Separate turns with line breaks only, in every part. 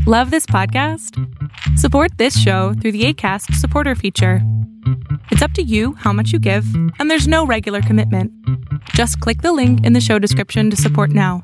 Love this podcast? Support this show through the Acast supporter feature. It's up to you how much you give, and there's no regular commitment. Just click the link in the show description to support now.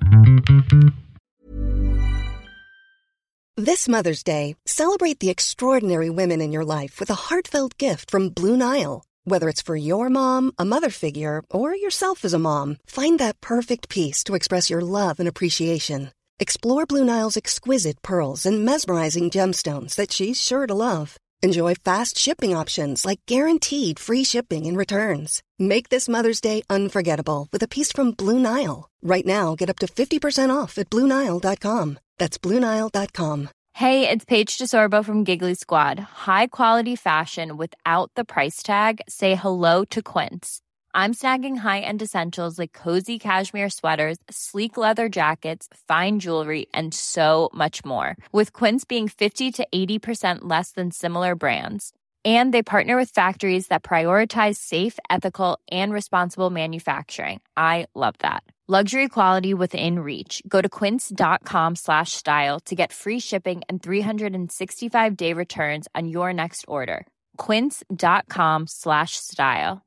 This Mother's Day, celebrate the extraordinary women in your life with a heartfelt gift from Blue Nile. Whether it's for your mom, a mother figure, or yourself as a mom, find that perfect piece to express your love and appreciation. Explore Blue Nile's exquisite pearls and mesmerizing gemstones that she's sure to love. Enjoy fast shipping options like guaranteed free shipping and returns. Make this Mother's Day unforgettable with a piece from Blue Nile. Right now, get up to 50% off at BlueNile.com. That's BlueNile.com.
Hey, it's Paige DeSorbo from Giggly Squad. High quality fashion without the price tag. Say hello to Quince. I'm snagging high-end essentials like cozy cashmere sweaters, sleek leather jackets, fine jewelry, and so much more. With Quince being 50 to 80% less than similar brands. And they partner with factories that prioritize safe, ethical, and responsible manufacturing. I love that. Luxury quality within reach. Go to quince.com/style to get free shipping and 365-day returns on your next order. Quince.com/style.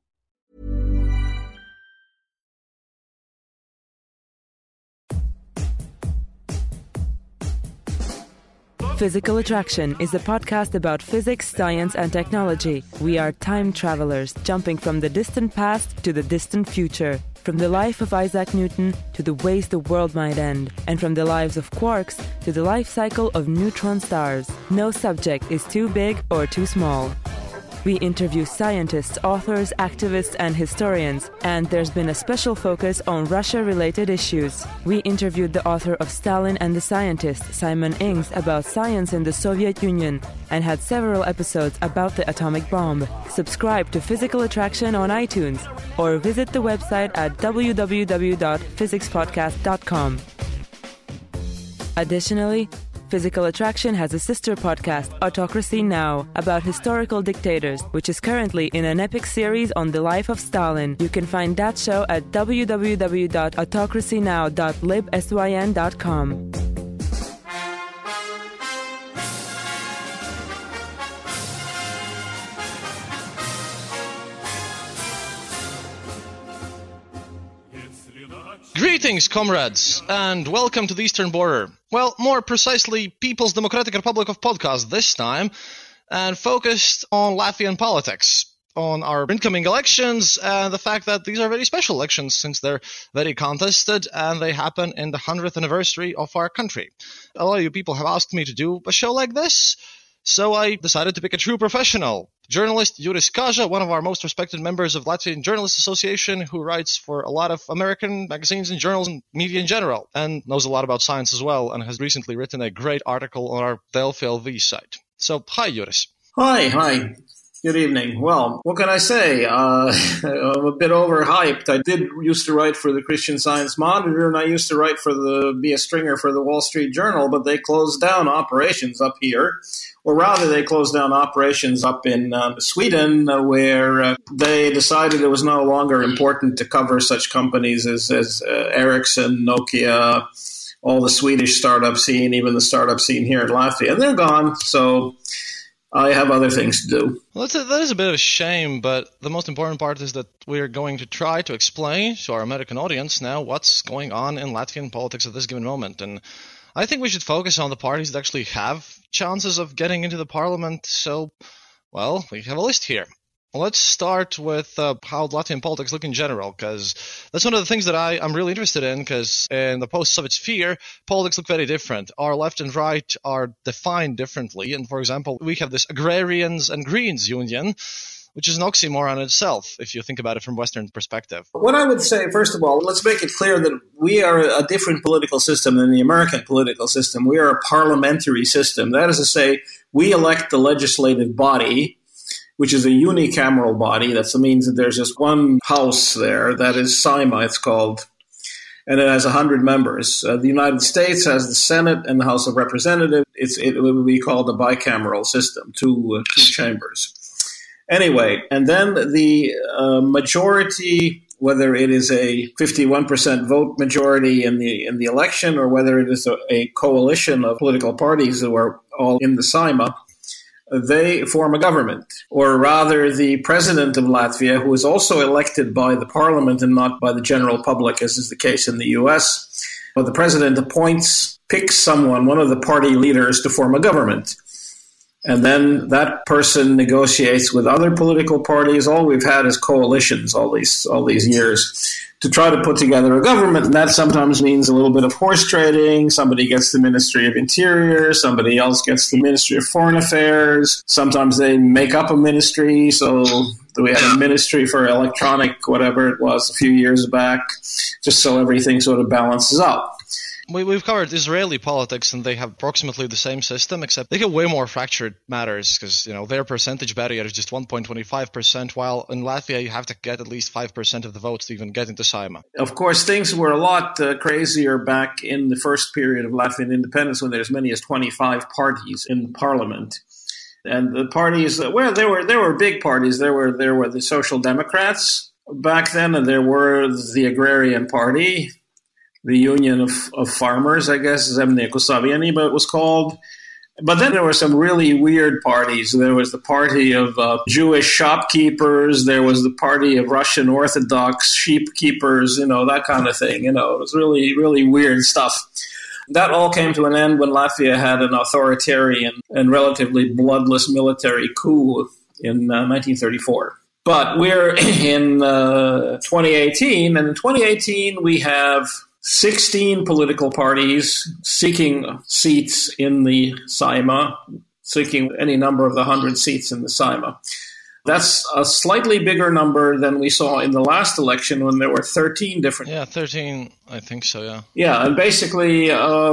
Physical Attraction is a podcast about physics, science, and technology. We are time travelers, jumping from the distant past to the distant future. From the life of Isaac Newton to the ways the world might end. And from the lives of quarks to the life cycle of neutron stars. No subject is too big or too small. We interview scientists, authors, activists, and historians, and there's been a special focus on Russia-related issues. We interviewed the author of Stalin and the Scientist, Simon Ings, about science in the Soviet Union, and had several episodes about the atomic bomb. Subscribe to Physical Attraction on iTunes, or visit the website at www.physicspodcast.com. Additionally, Physical Attraction has a sister podcast, Autocracy Now!, about historical dictators, which is currently in an epic series on the life of Stalin. You can find that show at www.autocracynow.libsyn.com.
Greetings, comrades, and welcome to the Eastern Border. Well, more precisely, People's Democratic Republic of Podcast this time, and focused on Latvian politics, on our incoming elections, and the fact that these are very special elections since they're very contested, and they happen in the 100th anniversary of our country. A lot of you people have asked me to do a show like this, so I decided to pick a true professional. Journalist Juris Kaja, one of our most respected members of Latvian Journalists Association, who writes for a lot of American magazines and journals and media in general, and knows a lot about science as well, and has recently written a great article on our Delfi LV site. So, hi, Juris.
Hi. Good evening. Well, what can I say? I'm a bit overhyped. I used to write for the Christian Science Monitor, and I used to be a stringer for the Wall Street Journal, but they closed down operations up here. Or rather, they closed down operations up in Sweden, where they decided it was no longer important to cover such companies as Ericsson, Nokia, all the Swedish startup scene, even the startup scene here in Latvia. And they're gone, so I have other things to do.
Well, that is a bit of a shame, but the most important part is that we're going to try to explain to our American audience now what's going on in Latvian politics at this given moment. And I think we should focus on the parties that actually have chances of getting into the parliament. So, well, we have a list here. Let's start with how Latvian politics look in general, because that's one of the things that I'm really interested in, because in the post-Soviet sphere, politics look very different. Our left and right are defined differently. And, for example, we have this agrarians and greens union, which is an oxymoron in itself, if you think about it from Western perspective.
What I would say, first of all, let's make it clear that we are a different political system than the American political system. We are a parliamentary system. That is to say, we elect the legislative body, which is a unicameral body. That means that there's just one house there. That is Saima, it's called. And it has 100 members. The United States has the Senate and the House of Representatives. It would be called a bicameral system, two chambers. Anyway, and then the majority whether it is a 51% vote majority in the election or whether it is a coalition of political parties who are all in the Saeima, they form a government. Or rather, the president of Latvia, who is also elected by the parliament and not by the general public, as is the case in the U.S., but the president picks someone, one of the party leaders, to form a government. And then that person negotiates with other political parties. All we've had is coalitions all these years to try to put together a government. And that sometimes means a little bit of horse trading. Somebody gets the Ministry of Interior. Somebody else gets the Ministry of Foreign Affairs. Sometimes they make up a ministry. So we had a ministry for electronic, whatever it was, a few years back, just so everything sort of balances out.
We've covered Israeli politics, and they have approximately the same system, except they have way more fractured matters because their percentage barrier is just 1.25%, while in Latvia you have to get at least 5% of the votes to even get into Saeima.
Of course, things were a lot crazier back in the first period of Latvian independence, when there were as many as 25 parties in parliament. And the parties, there were big parties. There were the Social Democrats back then, and there were the Agrarian Party, the Union of Farmers, I guess, Zemnieku Savienība it was called. But then there were some really weird parties. There was the party of Jewish shopkeepers. There was the party of Russian Orthodox sheep keepers, that kind of thing. It was really, really weird stuff. That all came to an end when Latvia had an authoritarian and relatively bloodless military coup in 1934. But we're in 2018, and in 2018 we have 16 political parties seeking seats in the Saeima, seeking any number of the 100 seats in the Saeima. That's a slightly bigger number than we saw in the last election when there were 13 different...
Yeah, 13, I think so, yeah.
Yeah, and basically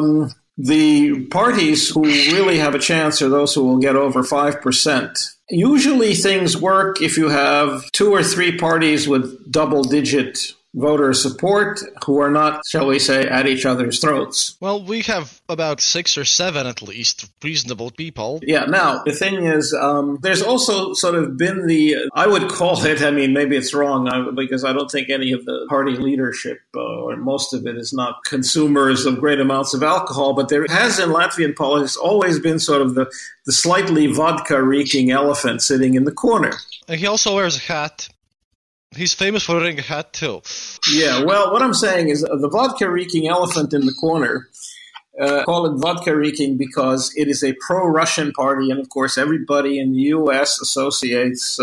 the parties who really have a chance are those who will get over 5%. Usually things work if you have 2 or 3 parties with double-digit voter support who are not, shall we say, at each other's throats.
Well, we have about 6 or 7 at least reasonable people.
Yeah, now, the thing is, there's also sort of been I would call it, maybe it's wrong, because I don't think any of the party leadership, or most of it, is not consumers of great amounts of alcohol, but there has in Latvian politics always been sort of the slightly vodka-reeking elephant sitting in the corner.
And he also wears a hat. He's famous for wearing a hat, too.
Yeah, well, what I'm saying is the vodka-reeking elephant in the corner, call it vodka-reeking because it is a pro-Russian party, and of course everybody in the U.S. associates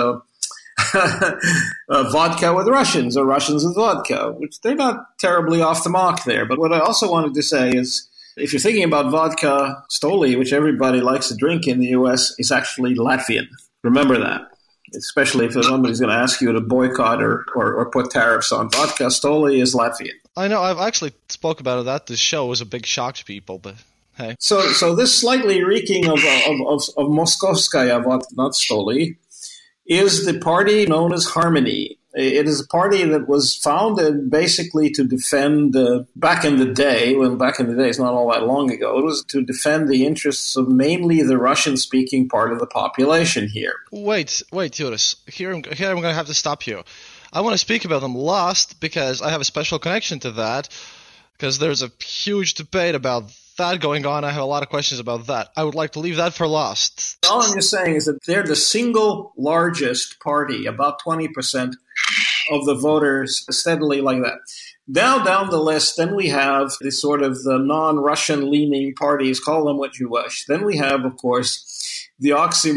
vodka with Russians, or Russians with vodka, which they're not terribly off the mark there. But what I also wanted to say is, if you're thinking about vodka, Stoli, which everybody likes to drink in the U.S., is actually Latvian. Remember that. Especially if somebody's going to ask you to boycott or put tariffs on vodka, Stoli is Latvian.
I know. I've actually spoke about it. This show was a big shock to people, but hey.
So this slightly reeking of Moskovskaya vodka, not Stoli, is the party known as Harmony. It is a party that was founded basically to defend, back in the day is not all that long ago, it was to defend the interests of mainly the Russian-speaking part of the population here.
Wait, Juris. Here I'm going to have to stop you. I want to speak about them last because I have a special connection to that, because there's a huge debate about that going on. I have a lot of questions about that. I would like to leave that for last.
All I'm just saying is that they're the single largest party, about 20% of the voters, steadily like that. Now down the list, then we have the sort of the non-Russian leaning parties, call them what you wish. Then we have, of course, the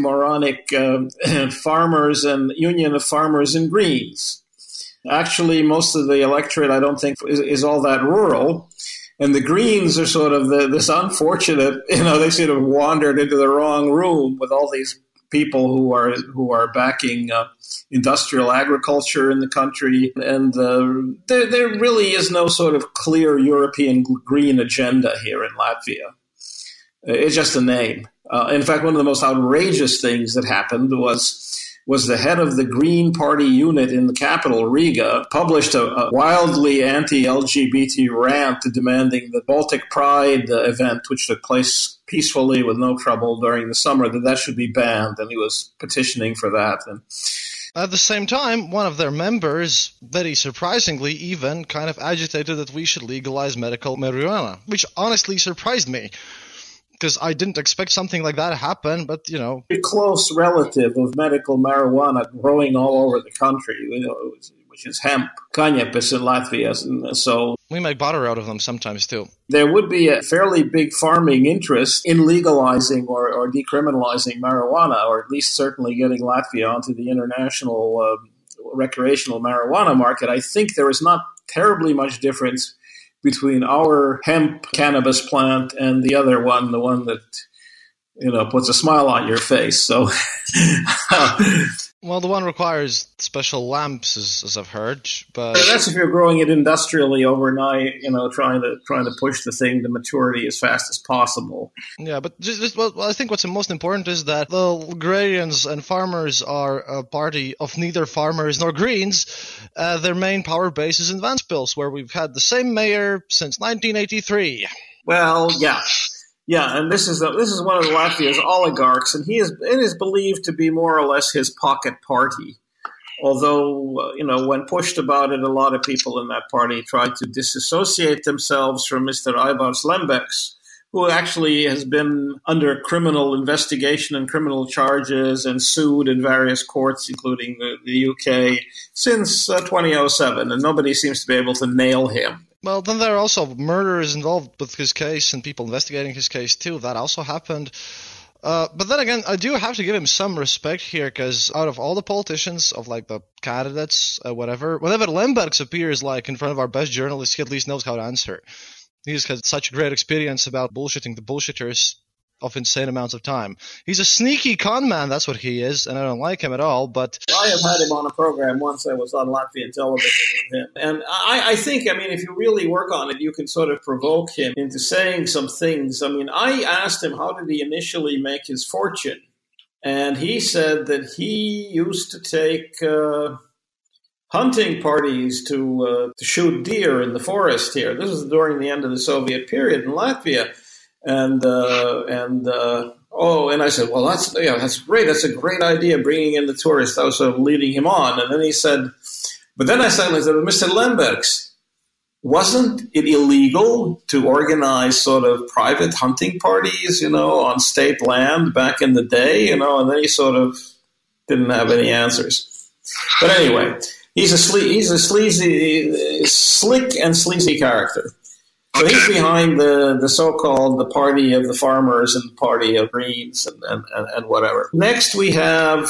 oxymoronic farmers and Union of Farmers and Greens. Actually, most of the electorate, I don't think, is all that rural. And the Greens are sort of this unfortunate, they sort of wandered into the wrong room with all these people who are backing industrial agriculture in the country. And there really is no sort of clear European green agenda here in Latvia. It's just a name. In fact, one of the most outrageous things that happened was the head of the Green Party unit in the capital, Riga, published a wildly anti-LGBT rant demanding the Baltic Pride event, which took place peacefully with no trouble during the summer, that should be banned, and he was petitioning for that. And
At the same time, one of their members, very surprisingly even, kind of agitated that we should legalize medical marijuana, which honestly surprised me, because I didn't expect something like that to happen, but, you know.
A close relative of medical marijuana growing all over the country, which is hemp, kanepis in Latvia. And so
we make butter out of them sometimes, too.
There would be a fairly big farming interest in legalizing or decriminalizing marijuana, or at least certainly getting Latvia onto the international recreational marijuana market. I think there is not terribly much difference between our hemp cannabis plant and the other one, the one that, puts a smile on your face. So,
well, the one requires special lamps, as I've heard, but
that's if you're growing it industrially overnight, trying to push the thing to maturity as fast as possible.
Yeah, but I think what's most important is that the agrarians and farmers are a party of neither farmers nor Greens. Their main power base is in Ventspils, where we've had the same mayor since 1983.
Well, yeah. Yeah, and this is one of Latvia's oligarchs, and it is believed to be more or less his pocket party. Although, when pushed about it, a lot of people in that party tried to disassociate themselves from Mr. Aivars Lembeks, who actually has been under criminal investigation and criminal charges and sued in various courts, including the UK, since 2007, and nobody seems to be able to nail him.
Well, then there are also murderers involved with his case and people investigating his case, too. That also happened. But then again, I do have to give him some respect here, because out of all the politicians, of the candidates, whatever, whenever Lembeks appears in front of our best journalists, he at least knows how to answer. He's had such great experience about bullshitting the bullshitters of insane amounts of time. He's a sneaky con man, that's what he is, and I don't like him at all, but
I have had him on a program once. I was on Latvian television with him. And I think, if you really work on it, you can sort of provoke him into saying some things. I asked him, how did he initially make his fortune? And he said that he used to take hunting parties to shoot deer in the forest here. This was during the end of the Soviet period in Latvia. And I said, well, that's great. That's a great idea, bringing in the tourists. I was sort of leading him on. And then he said, but then I suddenly said, Mr. Lembeks, wasn't it illegal to organize sort of private hunting parties, on state land back in the day, and then he sort of didn't have any answers. But anyway, he's a sleazy, slick and sleazy character. So he's behind the so-called the party of the farmers and the party of Greens and whatever. Next we had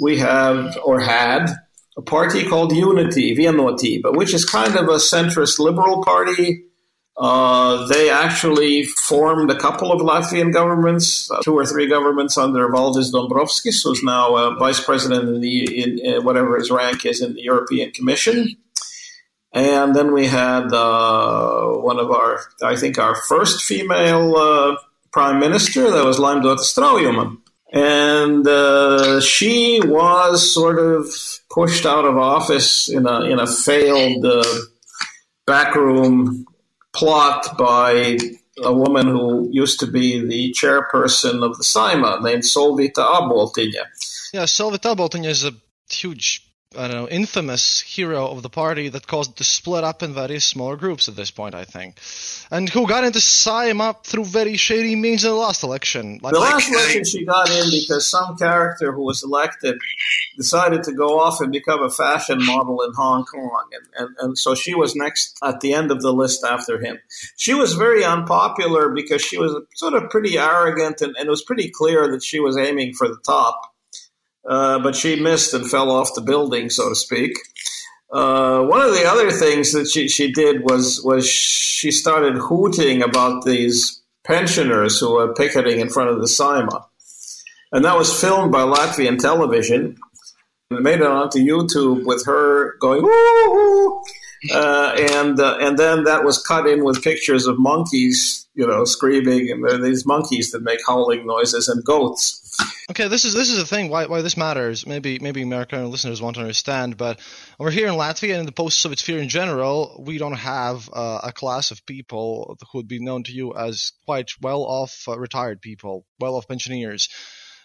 a party called Unity, Vienoti, but which is kind of a centrist liberal party. They actually formed a couple of Latvian governments, 2 or 3 governments under Valdis Dombrovskis, who's now vice president in whatever his rank is in the European Commission. And then we had one of our first female prime minister, that was Laimdota Straujuma. And she was sort of pushed out of office in a failed backroom plot by a woman who used to be the chairperson of the Saima, named Solvita Aboltiņa.
Yeah, Solvita Aboltiņa is a huge, infamous hero of the party that caused it to split up in various smaller groups at this point, I think. And who got into Saima through very shady means in the last election.
The last election she got in because some character who was elected decided to go off and become a fashion model in Hong Kong. And so she was next at the end of the list after him. She was very unpopular because she was sort of pretty arrogant, and it was pretty clear that she was aiming for the top. But she missed and fell off the building, so to speak. One of the other things that she did was she started hooting about these pensioners who were picketing in front of the Saima. And that was filmed by Latvian television. It made it onto YouTube with her going, woo-hoo! And then that was cut in with pictures of monkeys, screaming, and there are these monkeys that make howling noises, and goats.
Okay, this is the thing why this matters. Maybe American listeners want to understand, but over here in Latvia and in the post-Soviet sphere in general, we don't have a class of people who would be known to you as quite well-off retired people, well-off pensioners.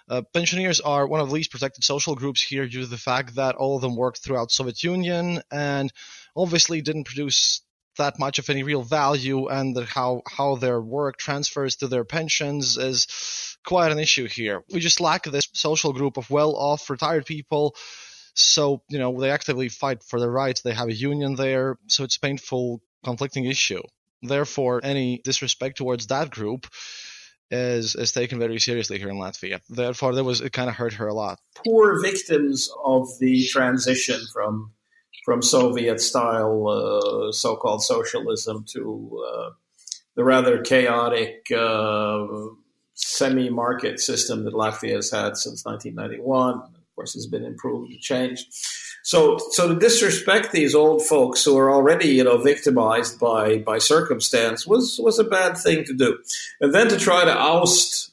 Pensioners are one of the least protected social groups here due to the fact that all of them worked throughout Soviet Union and obviously didn't produce that much of any real value, and how their work transfers to their pensions is quite an issue here. We just lack this social group of well-off retired people. So, they actively fight for their rights. They have a union there, so it's a painful, conflicting issue. Therefore, any disrespect towards that group is taken very seriously here in Latvia. Therefore, it kind of hurt her a lot.
Poor victims of the transition from Soviet-style so-called socialism to the rather chaotic semi-market system that Latvia has had since 1991. Of course, has been improved and changed. So to disrespect these old folks who are already, victimized by circumstance was a bad thing to do. And then to try to oust,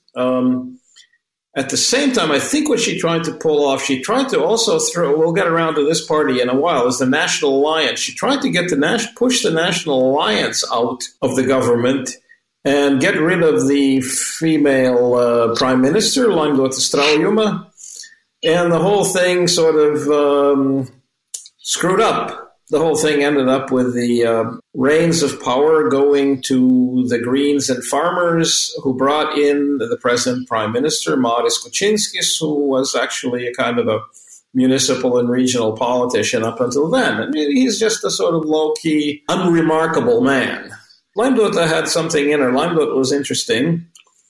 at the same time, I think what she tried to pull off, she tried to also we'll get around to this party in a while, is the National Alliance. She tried to get push the National Alliance out of the government and get rid of the female prime minister, Laimdota Straujuma. And the whole thing sort of screwed up. The whole thing ended up with the reins of power going to the Greens and farmers, who brought in the present Prime Minister, Māris Kučinskis, who was actually a kind of a municipal and regional politician up until then. I mean, he's just a sort of low-key, unremarkable man. Laimdota had something in her. Laimdota was interesting.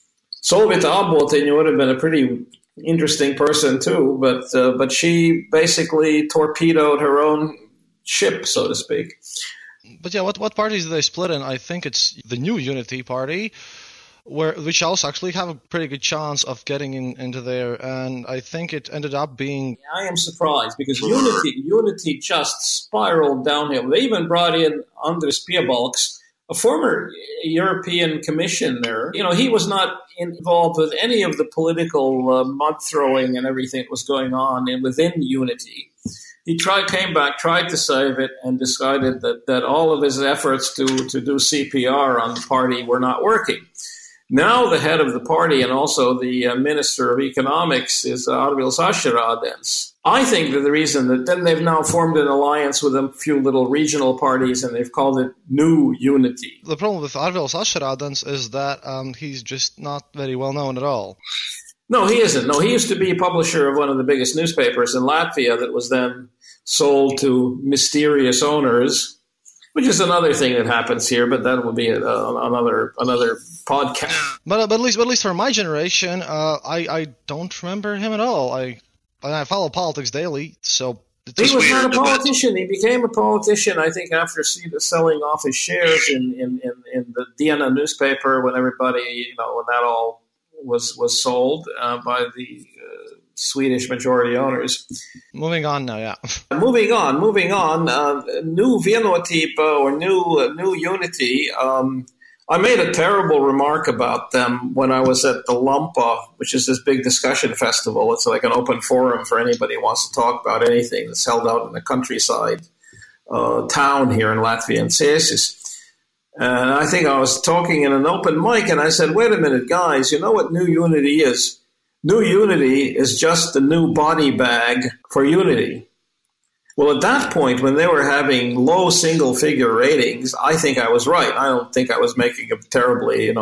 Solvita Abotiņa would have been a pretty interesting person too, but she basically torpedoed her own ship, so to speak.
But yeah, what parties do they split in? I think it's the New Unity Party, which also actually have a pretty good chance of getting into there, and I think it ended up being...
I am surprised, because Unity just spiraled downhill. They even brought in Andris Piebalgs, a former European commissioner. He was not involved with any of the political mud-throwing and everything that was going on within Unity. He came back, tried to save it, and decided that all of his efforts to do CPR on the party were not working. Now the head of the party and also the Minister of Economics is Arvils Ašarādens. I think that the reason that then they've now formed an alliance with a few little regional parties, and they've called it New Unity.
The problem with Arvils Ašarādens is that he's just not very well known at all.
No, he isn't. No, he used to be a publisher of one of the biggest newspapers in Latvia that was then sold to mysterious owners, which is another thing that happens here, but that will be another podcast.
But at least for my generation, I don't remember him at all. I follow politics daily, so
he was not a politician. He became a politician, I think, after selling off his shares in the Diena newspaper when everybody, when that all was sold by the Swedish majority owners.
Moving on now, yeah.
Moving on. New Vienotība or New Unity. I made a terrible remark about them when I was at the Lampa, which is this big discussion festival. It's like an open forum for anybody who wants to talk about anything that's held out in the countryside town here in Latvia, in Cēsis. And I think I was talking in an open mic, and I said, wait a minute, guys, you know what New Unity is? New Unity is just the new body bag for Unity. Well, at that point, when they were having low single-figure ratings, I think I was right. I don't think I was making a terribly,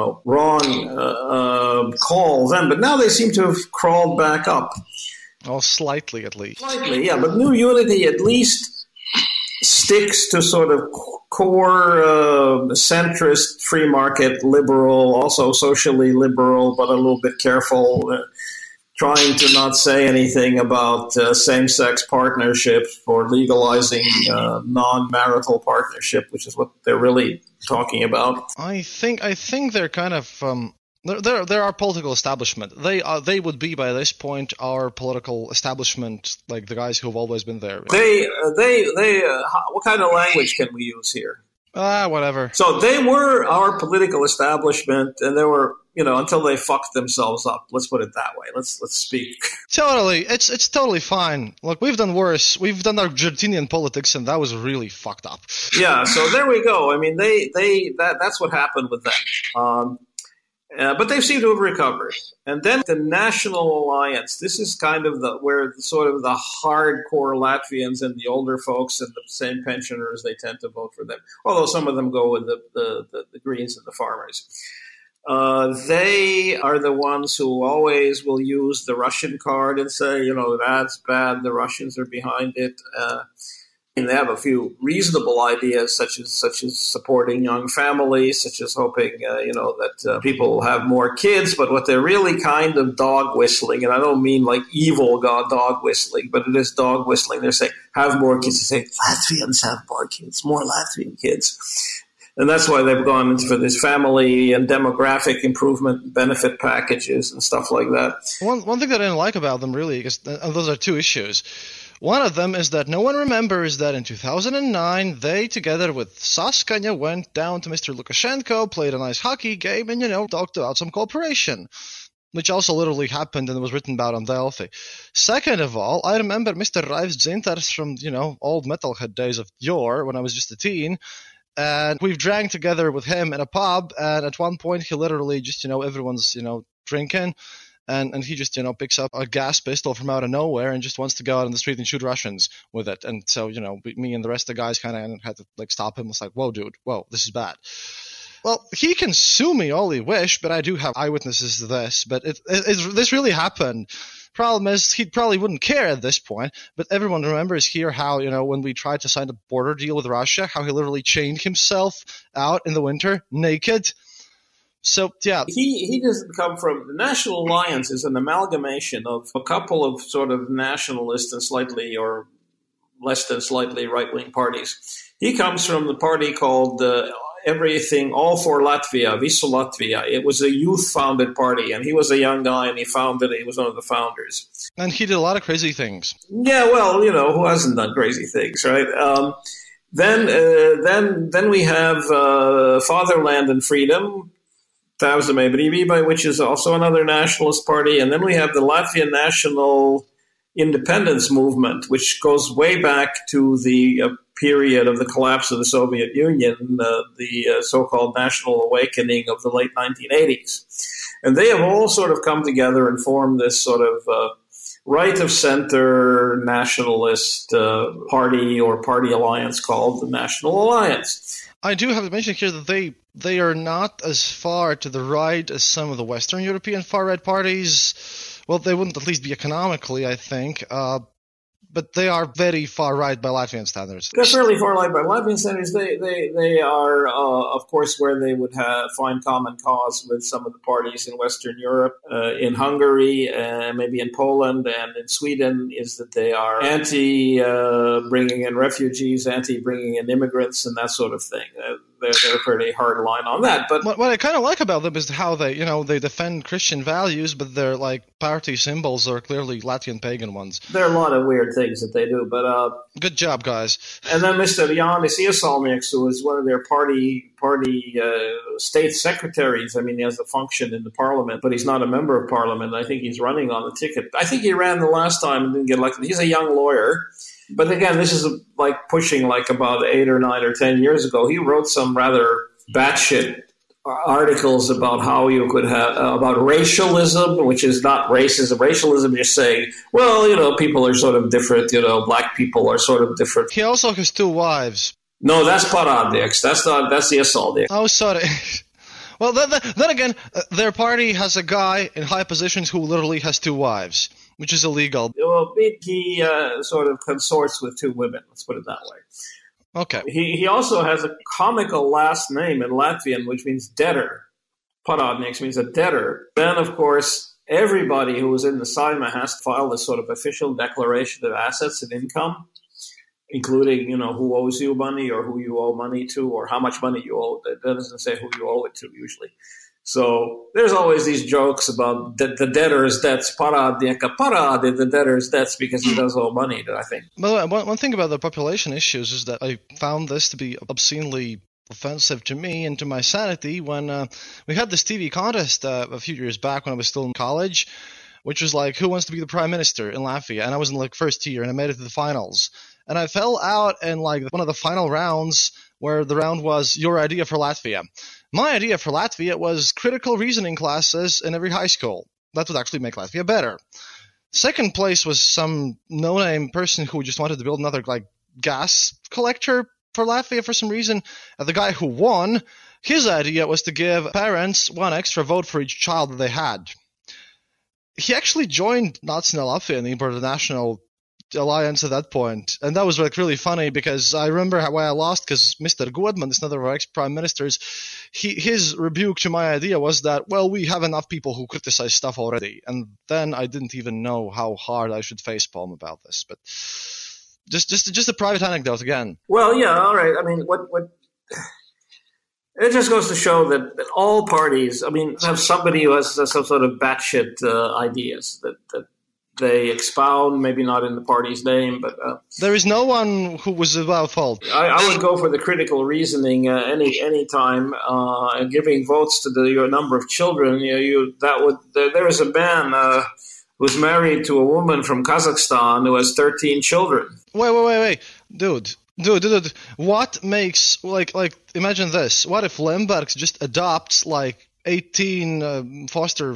wrong call then. But now they seem to have crawled back up.
Oh, slightly at least.
Slightly, yeah. But New Unity at least sticks to sort of core centrist, free market, liberal, also socially liberal, but a little bit careful, trying to not say anything about same-sex partnerships or legalizing non-marital partnership, which is what they're really talking about.
I think they're kind of they're our political establishment. They would be by this point our political establishment, like the guys who've always been there.
They what kind of language can we use here?
Whatever.
So they were our political establishment, and they were, until they fucked themselves up. Let's put it that way. Let's speak.
Totally. It's totally fine. Look, we've done worse. We've done Argentinian politics, and that was really fucked up.
Yeah, so there we go. I mean, that's what happened with them. But they seem to have recovered. And then the National Alliance. This is kind of where sort of the hardcore Latvians and the older folks and the same pensioners, they tend to vote for them. Although some of them go with the Greens and the farmers. They are the ones who always will use the Russian card and say, that's bad. The Russians are behind it. And they have a few reasonable ideas, such as supporting young families, such as hoping, that people will have more kids. But what they're really kind of dog whistling, and I don't mean like evil dog whistling, but it is dog whistling. They're saying, have more kids. They say, Latvians have more kids, more Latvian kids. And that's why they've gone for this family and demographic improvement benefit packages and stuff like that.
One thing that I didn't like about them, really, because those are two issues. One of them is that no one remembers that in 2009, they, together with Saskaņa, went down to Mr. Lukashenko, played a nice hockey game, and, talked about some cooperation, which also literally happened and was written about on Delphi. Second of all, I remember Mr. Raivs Dzintars from, old metalhead days of yore, when I was just a teen, and we've drank together with him in a pub, and at one point he literally just, everyone's, drinking, and he just, picks up a gas pistol from out of nowhere and just wants to go out on the street and shoot Russians with it. And so, me and the rest of the guys kind of had to, stop him. It's like, whoa, dude, whoa, this is bad. Well, he can sue me all he wish, but I do have eyewitnesses to this. But this really happened. Problem is, he probably wouldn't care at this point, but everyone remembers here how, when we tried to sign a border deal with Russia, how he literally chained himself out in the winter naked. So, yeah.
He doesn't come from – the National Alliance is an amalgamation of a couple of sort of nationalist and slightly or less than slightly right-wing parties. He comes from the party called Everything All for Latvia, Visu Latvia. It was a youth-founded party, and he was a young guy, and he founded it. He was one of the founders.
And he did a lot of crazy things.
Yeah, well, who hasn't done crazy things, right? Then we have Fatherland and Freedom, which is also another nationalist party. And then we have the Latvian National Independence Movement, which goes way back to the period of the collapse of the Soviet Union, the so-called National Awakening of the late 1980s. And they have all sort of come together and formed this sort of right-of-center nationalist party or party alliance called the National Alliance.
I do have to mention here that they are not as far to the right as some of the Western European far-right parties. Well, they wouldn't at least be economically, I think. But they are very far right by Latvian standards.
They're fairly far right by Latvian standards. They are, of course, where they would find common cause with some of the parties in Western Europe, in Hungary, maybe in Poland, and in Sweden, is that they are anti-bringing in refugees, anti-bringing in immigrants, and that sort of thing. They're a pretty hard line on that. But
what I kind of like about them is how they defend Christian values, but their party symbols are clearly Latvian pagan ones.
There are a lot of weird things that they do, but
good job, guys.
And then Mr. Jānis Iesalnieks, who is one of their party state secretaries. I mean, he has a function in the parliament, but he's not a member of parliament. I think he's running on the ticket. I think he ran the last time and didn't get elected. He's a young lawyer. But again, this is pushing about 8 or 9 or 10 years ago. He wrote some rather batshit articles about how you could have about racialism, which is not racism. Racialism is just saying, well, people are sort of different. Black people are sort of different.
He also has 2 wives.
No, that's Paradnieks. That's the Iesalnieks.
Oh, sorry. Well, then again, their party has a guy in high positions who literally has 2 wives, which is illegal.
Well, he sort of consorts with 2 women, let's put it that way.
Okay.
He also has a comical last name in Latvian, which means debtor. Paradnieks means a debtor. Then, of course, everybody who is in the Saima has to file this sort of official declaration of assets and income, including, who owes you money or who you owe money to or how much money you owe. That doesn't say who you owe it to usually. So there's always these jokes about the debtor's debts, the debtor's debts because he does owe money, I think.
But one thing about the population issues is that I found this to be obscenely offensive to me and to my sanity when we had this TV contest a few years back when I was still in college, which was who wants to be the prime minister in Latvia? And I was in first tier and I made it to the finals. And I fell out in one of the final rounds where the round was your idea for Latvia. My idea for Latvia was critical reasoning classes in every high school. That would actually make Latvia better. Second place was some no-name person who just wanted to build another gas collector for Latvia for some reason. The guy who won, his idea was to give parents one extra vote for each child that they had. He actually joined Nacionāla apvienība, or the National Alliance at that point, and that was really funny because I remember why I lost, because Mr. Godman, this another of our ex-prime ministers, his rebuke to my idea was that, well, we have enough people who criticize stuff already, and then I didn't even know how hard I should facepalm about this, but just a private anecdote again.
Well, yeah, all right. I mean, what it just goes to show that all parties, have somebody who has some sort of batshit ideas that they expound, maybe not in the party's name, but
there is no one who was without fault.
I would go for the critical reasoning any time, and giving votes to your number of children. There is a man who's married to a woman from Kazakhstan who has 13 children.
Wait, dude. What makes imagine this? What if Lembergs just adopts 18 foster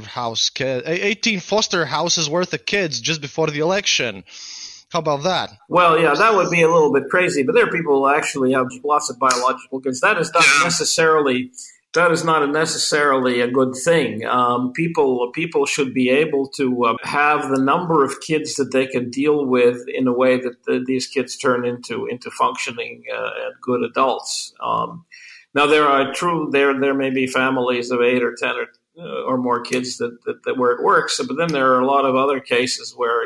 houses worth of kids just before the election? How about that?
Well, yeah, that would be a little bit crazy, but there are people who actually have lots of biological kids. That is not necessarily a good thing. People should be able to have the number of kids that they can deal with in a way that these kids turn into functioning and good adults. Now there may be families of 8 or 10 or more kids that where it works, but then there are a lot of other cases where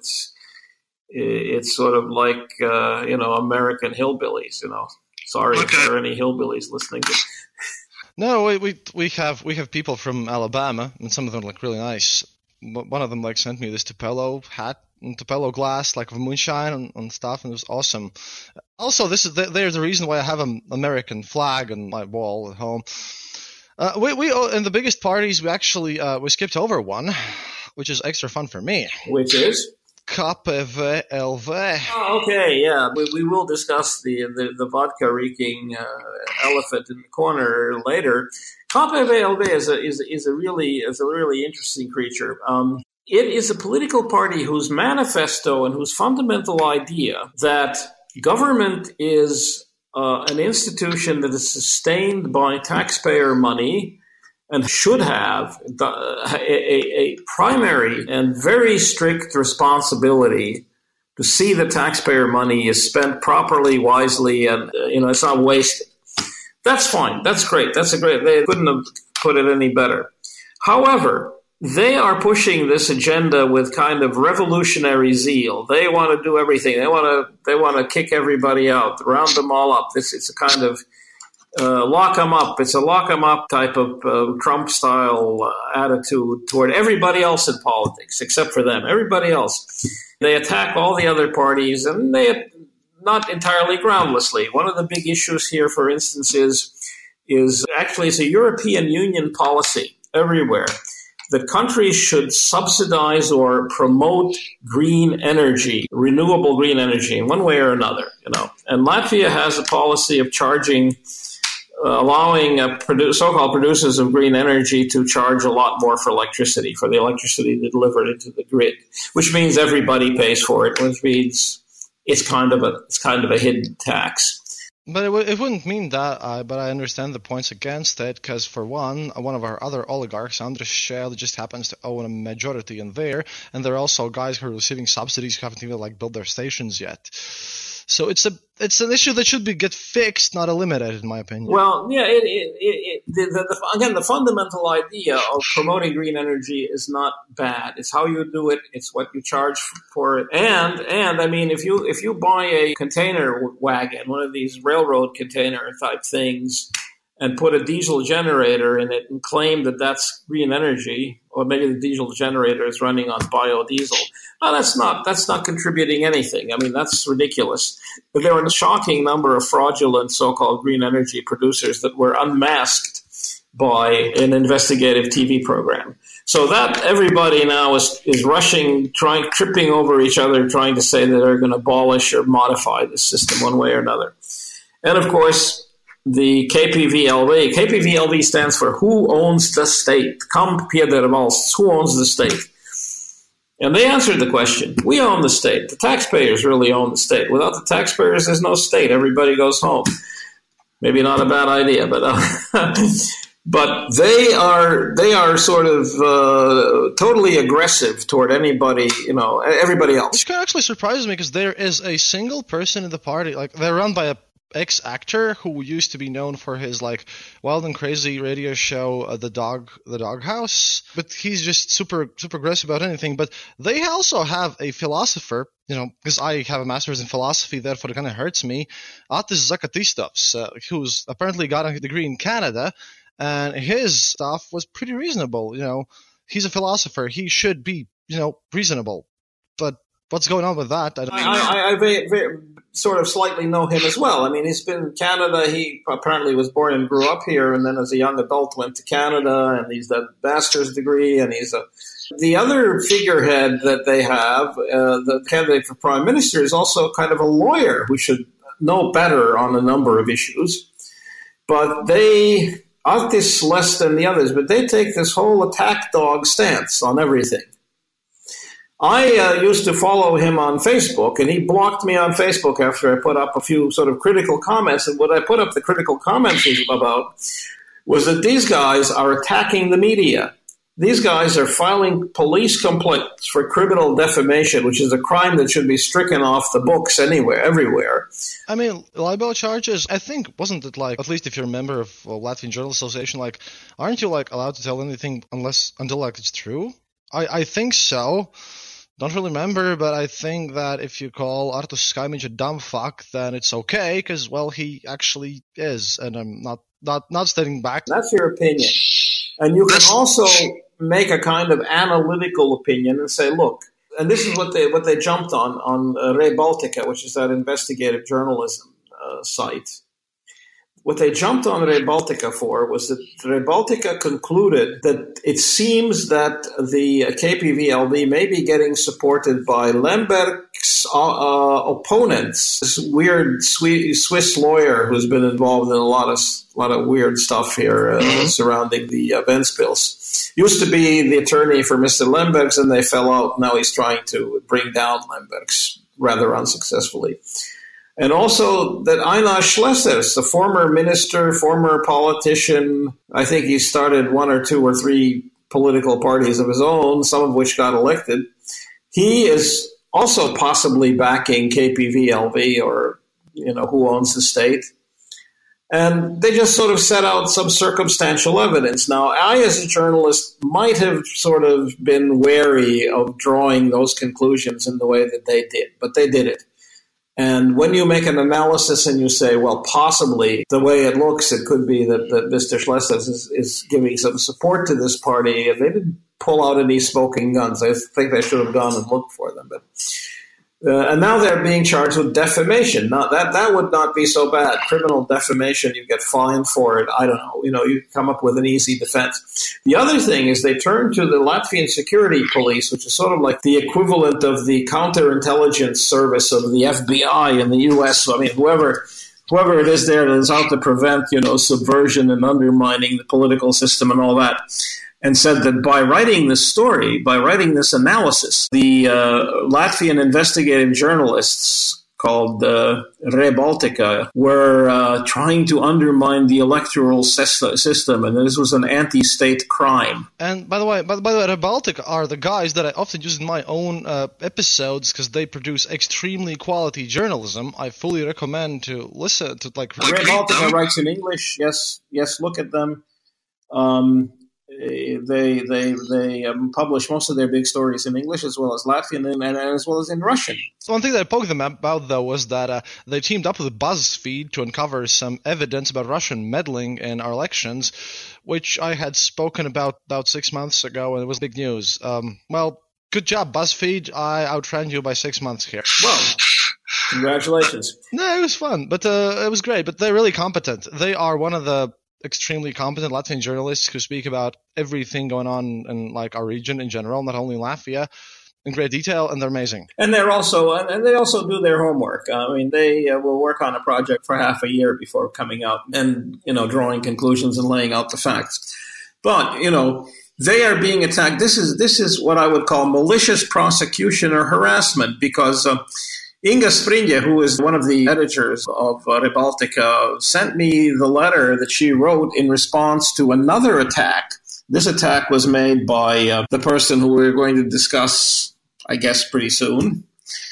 it's sort of like American hillbillies. Sorry if there are any hillbillies listening.
No, we have people from Alabama, and some of them really nice. One of them sent me this Tupelo hat and Tupelo glass of moonshine and stuff, and it was awesome. Also, there's the reason why I have an American flag on my wall at home. We in the biggest parties we actually we skipped over one, which is extra fun for me.
Which is
KPVLV.
Oh, okay, yeah. We will discuss the vodka reeking elephant in the corner later. KPVLV is a really interesting creature. It is a political party whose manifesto and whose fundamental idea that government is an institution that is sustained by taxpayer money and should have a primary and very strict responsibility to see that taxpayer money is spent properly, wisely, and it's not wasted. That's fine. That's great. They couldn't have put it any better. However, they are pushing this agenda with kind of revolutionary zeal. They want to do everything. They want to kick everybody out, round them all up. It's a kind of lock them up. It's a lock them up type of Trump-style attitude toward everybody else in politics, except for them. Everybody else. They attack all the other parties, and they not entirely groundlessly. One of the big issues here, for instance, is actually it's a European Union policy everywhere that countries should subsidize or promote green energy, renewable green energy, in one way or another. And Latvia has a policy of charging, allowing so-called producers of green energy to charge a lot more for the electricity delivered into the grid, which means everybody pays for it, which means it's kind of a hidden tax.
But it wouldn't mean that, but I understand the points against it, because for one of our other oligarchs, Andris Šēle, just happens to own a majority in there, and there are also guys who are receiving subsidies who haven't even built their stations yet. So it's an issue that should get fixed, not eliminated, in my opinion.
Well, yeah, again, the fundamental idea of promoting green energy is not bad. It's how you do it. It's what you charge for it. And I mean, if you buy a container wagon, one of these railroad container type things, and put a diesel generator in it and claim that that's green energy, or maybe the diesel generator is running on biodiesel. No, that's not contributing anything. I mean, that's ridiculous. But there were a shocking number of fraudulent so-called green energy producers that were unmasked by an investigative TV program. So that everybody now is rushing, tripping over each other, trying to say that they're going to abolish or modify the system one way or another. And of course, the KPVLV. KPVLV stands for Who Owns the State? Kam pieder valsts? Who owns the state? And they answered the question. We own the state. The taxpayers really own the state. Without the taxpayers, there's no state. Everybody goes home. Maybe not a bad idea, but but they are sort of totally aggressive toward anybody, everybody else.
This kind of actually surprises me because there is a single person in the party, like they're run by a ex-actor who used to be known for his wild and crazy radio show, The Doghouse, but he's just super aggressive about anything. But they also have a philosopher, because I have a master's in philosophy, therefore it kind of hurts me, Atis Zakatistovs, who's apparently got a degree in Canada, and his stuff was pretty reasonable. He's a philosopher, he should be reasonable, but what's going on with that?
I very sort of slightly know him as well. I mean, he's been in Canada. He apparently was born and grew up here, and then as a young adult went to Canada, and he's a master's degree, and the other figurehead that they have, the candidate for prime minister, is also kind of a lawyer who should know better on a number of issues. But Atis less than the others, but they take this whole attack dog stance on everything. I used to follow him on Facebook, and he blocked me on Facebook after I put up a few sort of critical comments. And what I put up the critical comments about was that these guys are attacking the media. These guys are filing police complaints for criminal defamation, which is a crime that should be stricken off the books everywhere.
I mean, libel charges, I think, wasn't it at least if you're a member of Latvian Journalists Association, aren't you allowed to tell anything until it's true? I think so. Don't really remember, but I think that if you call Artus Skaimiņš a dumb fuck, then it's okay, because, he actually is, and I'm not stating back.
That's your opinion. And you can also make a kind of analytical opinion and say, look, and this is what they jumped on Ray Baltica, which is that investigative journalism site. What they jumped on Ray Baltica for was that Ray Baltica concluded that it seems that the KPVLV may be getting supported by Lemberg's opponents, this weird Swiss lawyer who's been involved in a lot of weird stuff here surrounding the Ventspils. Used to be the attorney for Mr. Lembergs, and they fell out. Now he's trying to bring down Lembergs rather unsuccessfully. And also that Einar Schlesers, the former minister, former politician, I think he started 1 or 2 or 3 political parties of his own, some of which got elected. He is also possibly backing KPVLV or, who owns the state. And they just sort of set out some circumstantial evidence. Now, I, as a journalist, might have sort of been wary of drawing those conclusions in the way that they did, but they did it. And when you make an analysis and you say, well, possibly the way it looks, it could be that Mr. Schlesers is giving some support to this party, and they didn't pull out any smoking guns. I think they should have gone and looked for them. But and now they're being charged with defamation. Now, that would not be so bad. Criminal defamation, you get fined for it. I don't know. You come up with an easy defense. The other thing is they turn to the Latvian security police, which is sort of like the equivalent of the counterintelligence service of the FBI in the U.S. I mean, whoever it is there that is out to prevent, subversion and undermining the political system and all that. And said that by writing this story, by writing this analysis, the Latvian investigative journalists called Ray Baltica were trying to undermine the electoral system, and this was an anti-state crime.
And by the way, Ray Baltica are the guys that I often use in my own episodes because they produce extremely quality journalism. I fully recommend to listen to
Ray Baltica writes in English. Yes, look at them. They publish most of their big stories in English as well as Latvian and as well as in Russian.
So one thing that I poked them about, though, was that they teamed up with BuzzFeed to uncover some evidence about Russian meddling in our elections, which I had spoken about 6 months ago, and it was big news. Well, good job, BuzzFeed. I outran you by 6 months here.
Well, congratulations.
No, it was fun, but it was great. But they're really competent. They are one of the extremely competent Latvian journalists who speak about everything going on in our region in general, not only Latvia. in great detail, and they're amazing.
And they also do their homework. I mean, they will work on a project for half a year before coming out and, drawing conclusions and laying out the facts. But, they are being attacked. This is what I would call malicious prosecution or harassment, because Inga Sprinje, who is one of the editors of Rebaltica, sent me the letter that she wrote in response to another attack. This attack was made by the person who we're going to discuss, I guess, pretty soon,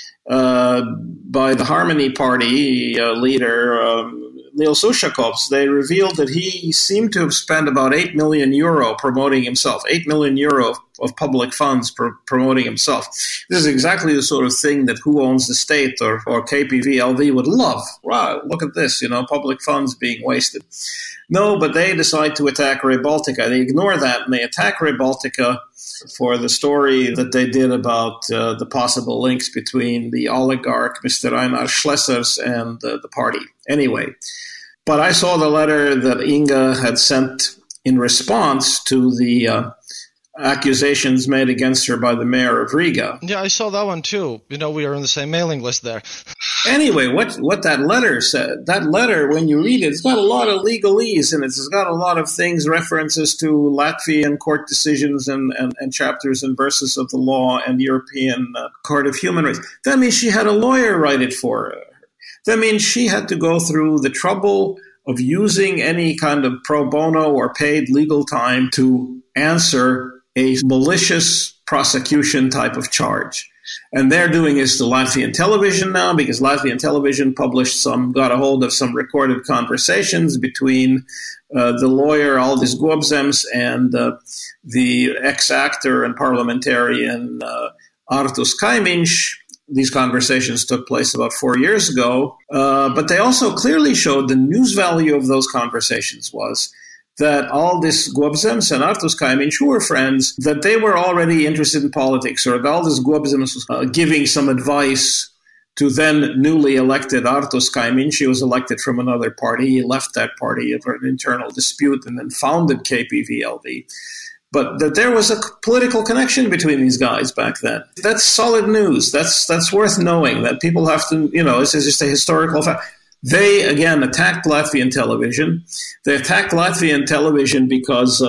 by the Harmony Party leader, Neil Sushakovs. They revealed that he seemed to have spent about 8 million euro promoting himself, 8 million euro of public funds promoting himself. This is exactly the sort of thing that Who Owns the State or KPVLV would love. Wow, look at this, public funds being wasted. No, but they decide to attack Rebaltica. They ignore that and they attack Rebaltica for the story that they did about the possible links between the oligarch, Mr. Einar Schlesers, and the party. Anyway, but I saw the letter that Inga had sent in response to the accusations made against her by the mayor of Riga.
Yeah, I saw that one too. We are on the same mailing list there.
Anyway, what that letter said, that letter, when you read it, it's got a lot of legalese in it. It's got a lot of things, references to Latvian court decisions and chapters and verses of the law and European Court of Human Rights. That means she had a lawyer write it for her. That means she had to go through the trouble of using any kind of pro bono or paid legal time to answer a malicious prosecution type of charge. And they're doing this to Latvian television now, because Latvian television got a hold of some recorded conversations between the lawyer Aldis Gobzems and the ex-actor and parliamentarian Artūrs Kaimiņš. These conversations took place about 4 years ago, but they also clearly showed the news value of those conversations was that Aldis Gobzems and Artūrs Kaimiņš, who were friends, that they were already interested in politics, or Aldis Gobzems was giving some advice to then newly elected Artūrs Kaimiņš. He was elected from another party. He left that party for an internal dispute and then founded KPVLV. But that there was a political connection between these guys back then. That's solid news. That's worth knowing, that people have to, this is just a historical fact. They, again, attacked Latvian television. They attacked Latvian television because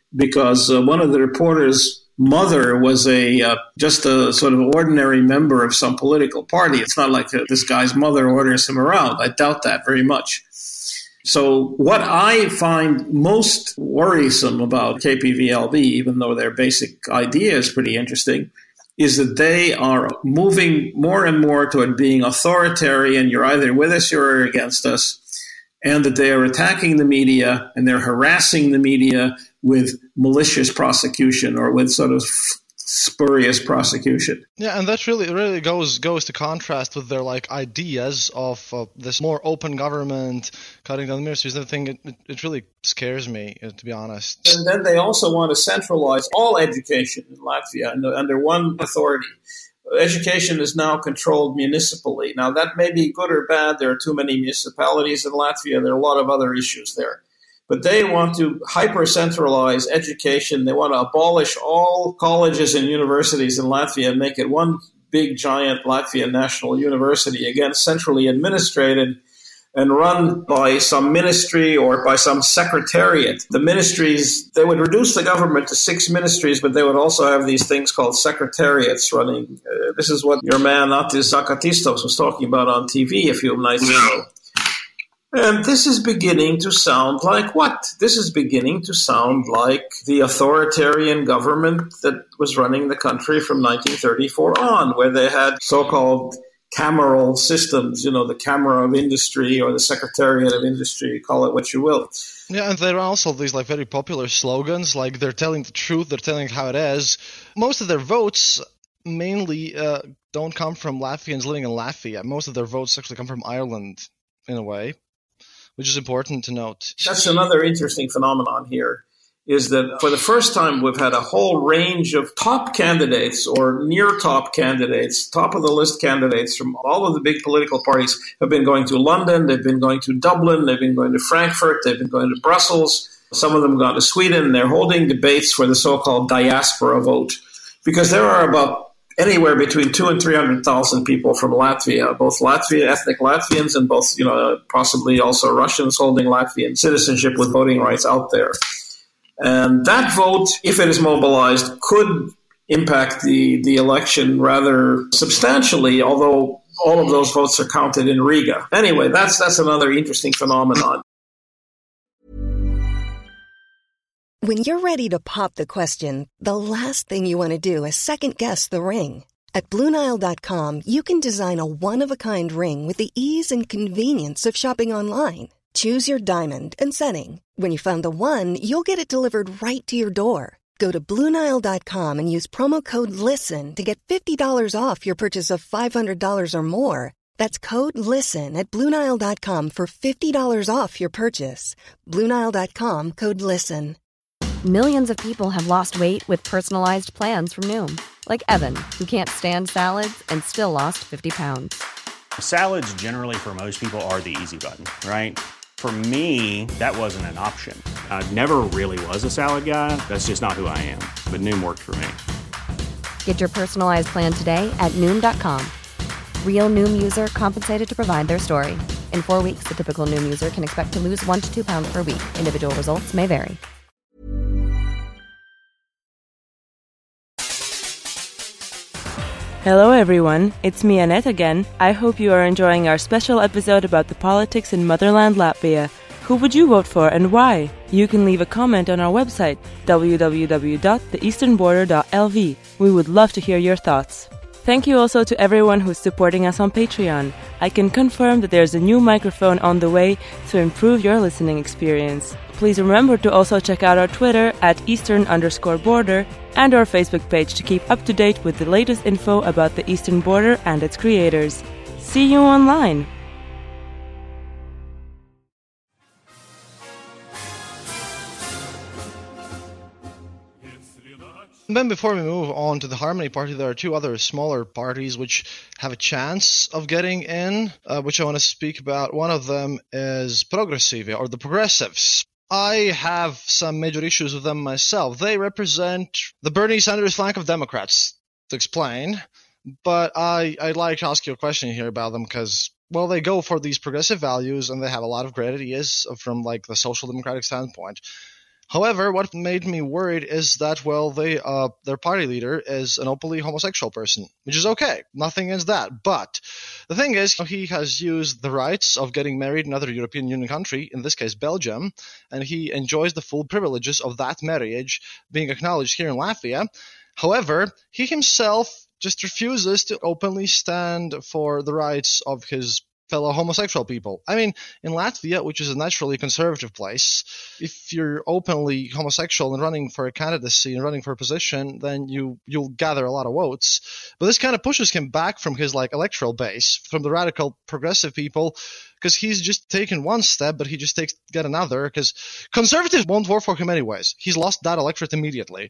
one of the reporters' mother was just a sort of ordinary member of some political party. It's not like this guy's mother orders him around. I doubt that very much. So what I find most worrisome about KPVLV, even though their basic idea is pretty interesting, is that they are moving more and more toward being authoritarian. You're either with us or you're against us. And that they are attacking the media and they're harassing the media with malicious prosecution or with sort of spurious prosecution.
Yeah, and that really goes to contrast with their ideas of this more open government, cutting down the ministries and everything. It really scares me, to be honest.
And then they also want to centralize all education in Latvia under one authority. Education is now controlled municipally. Now, that may be good or bad. There are too many municipalities in Latvia. There are a lot of other issues there. But they want to hyper-centralize education. They want to abolish all colleges and universities in Latvia and make it one big, giant Latvian national university, again, centrally administrated and run by some ministry or by some secretariat. The ministries, they would reduce the government to 6 ministries, but they would also have these things called secretariats running. This is what your man, Atis Zakatistovs, was talking about on TV a few nights ago. And this is beginning to sound like what? This is beginning to sound like the authoritarian government that was running the country from 1934 on, where they had so-called cameral systems, the Camera of Industry or the Secretariat of Industry, call it what you will.
Yeah, and there are also these very popular slogans, like they're telling the truth, they're telling how it is. Most of their votes mainly don't come from Latvians living in Latvia. Most of their votes actually come from Ireland, in a way, which is important to note.
That's another interesting phenomenon here, is that for the first time we've had a whole range of top candidates or near top candidates, top of the list candidates from all of the big political parties have been going to London, they've been going to Dublin, they've been going to Frankfurt, they've been going to Brussels, some of them have gone to Sweden, and they're holding debates for the so-called diaspora vote. Because there are about anywhere between 200,000 and 300,000 people from Latvia, both ethnic Latvians and both, possibly also Russians holding Latvian citizenship with voting rights out there. And that vote, if it is mobilized, could impact the election rather substantially, although all of those votes are counted in Riga. Anyway, that's another interesting phenomenon.
When you're ready to pop the question, the last thing you want to do is second-guess the ring. At BlueNile.com, you can design a one-of-a-kind ring with the ease and convenience of shopping online. Choose your diamond and setting. When you find the one, you'll get it delivered right to your door. Go to BlueNile.com and use promo code LISTEN to get $50 off your purchase of $500 or more. That's code LISTEN at BlueNile.com for $50 off your purchase. BlueNile.com, code LISTEN.
Millions of people have lost weight with personalized plans from Noom. Like Evan, who can't stand salads and still lost 50 pounds.
Salads generally for most people are the easy button, right? For me, that wasn't an option. I never really was a salad guy. That's just not who I am. But Noom worked for me.
Get your personalized plan today at Noom.com. Real Noom user compensated to provide their story. In 4 weeks, the typical Noom user can expect to lose 1 to 2 pounds per week. Individual results may vary.
Hello everyone, it's me Annette again. I hope you are enjoying our special episode about the politics in motherland Latvia. Who would you vote for and why? You can leave a comment on our website, www.theeasternborder.lv. We would love to hear your thoughts. Thank you also to everyone who's supporting us on Patreon. I can confirm that there's a new microphone on the way to improve your listening experience. Please remember to also check out our Twitter at Eastern_Border and our Facebook page to keep up to date with the latest info about the Eastern Border and its creators. See you online!
Then before we move on to the Harmony Party, there are two other smaller parties which have a chance of getting in, which I want to speak about. One of them is Progresīvie, or the Progressives. I have some major issues with them myself. They represent the Bernie Sanders flank of Democrats, to explain. But I'd like to ask you a question here about them because, well, they go for these progressive values and they have a lot of great ideas from like the social democratic standpoint. However, what made me worried is that, well, their party leader is an openly homosexual person, which is okay. Nothing against that. But the thing is, he has used the rights of getting married in another European Union country, in this case Belgium, and he enjoys the full privileges of that marriage being acknowledged here in Latvia. However, he himself just refuses to openly stand for the rights of his fellow homosexual people. I mean, in Latvia, which is a naturally conservative place, if you're openly homosexual and running for a candidacy and running for a position, then you'll gather a lot of votes. But this kind of pushes him back from his electoral base, from the radical progressive people, because he's just taken one step, but he just takes yet another, because conservatives won't vote for him anyways. He's lost that electorate immediately.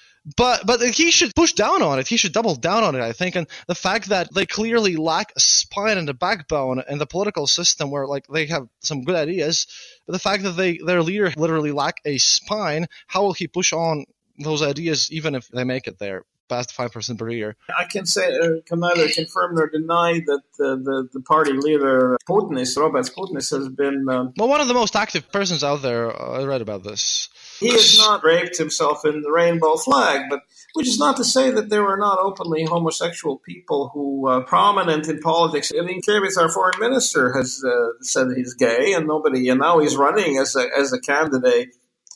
But he should push down on it. He should double down on it, I think. And the fact that they clearly lack a spine and a backbone in the political system where they have some good ideas, but the fact that their leader literally lack a spine, how will he push on those ideas even if they make it there? Past 5% per year.
I can neither confirm nor deny that the party leader, Roberts Putnis, has been...
one of the most active persons out there. I read about this.
He has not draped himself in the rainbow flag, but which is not to say that there were not openly homosexual people who are prominent in politics. I mean, Kevitz, our foreign minister, has said he's gay, and now he's running as a candidate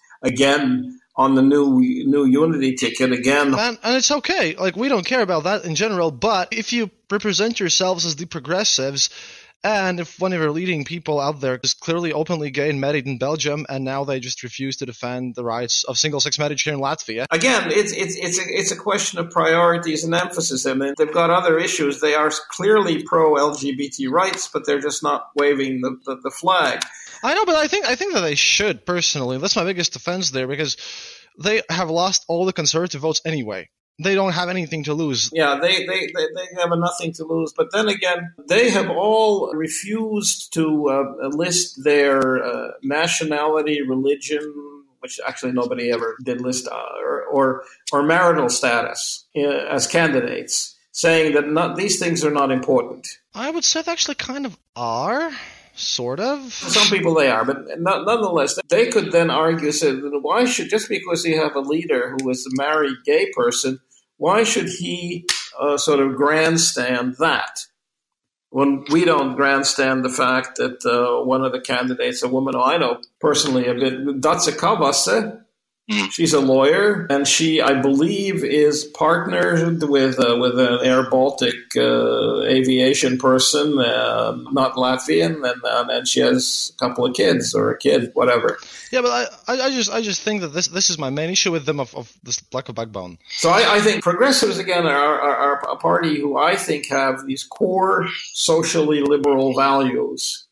again on the new unity ticket again.
And it's okay. We don't care about that in general, but if you represent yourselves as the progressives, and if one of your leading people out there is clearly openly gay and married in Belgium, and now they just refuse to defend the rights of single-sex marriage here in Latvia.
Again, it's a question of priorities and emphasis. I mean, they've got other issues. They are clearly pro-LGBT rights, but they're just not waving the flag.
I know, but I think that they should, personally. That's my biggest defense there, because they have lost all the conservative votes anyway. They don't have anything to lose.
Yeah, they have nothing to lose. But then again, they have all refused to list their nationality, religion, which actually nobody ever did list, or marital status as candidates. saying that these things are not important.
I would say they actually kind of are. Sort of.
Some people they are, but nonetheless, they could then argue, say, why should, just because you have a leader who is a married gay person, why should he sort of grandstand that? When we don't grandstand the fact that one of the candidates, a woman who I know personally a bit, Dace Kavase, she's a lawyer, and she, I believe, is partnered with an Air Baltic aviation person, not Latvian, and she has a couple of kids or a kid, whatever.
Yeah, but I just think that this is my main issue with them of this lack of backbone.
So I think progressives again are a party who I think have these core socially liberal values,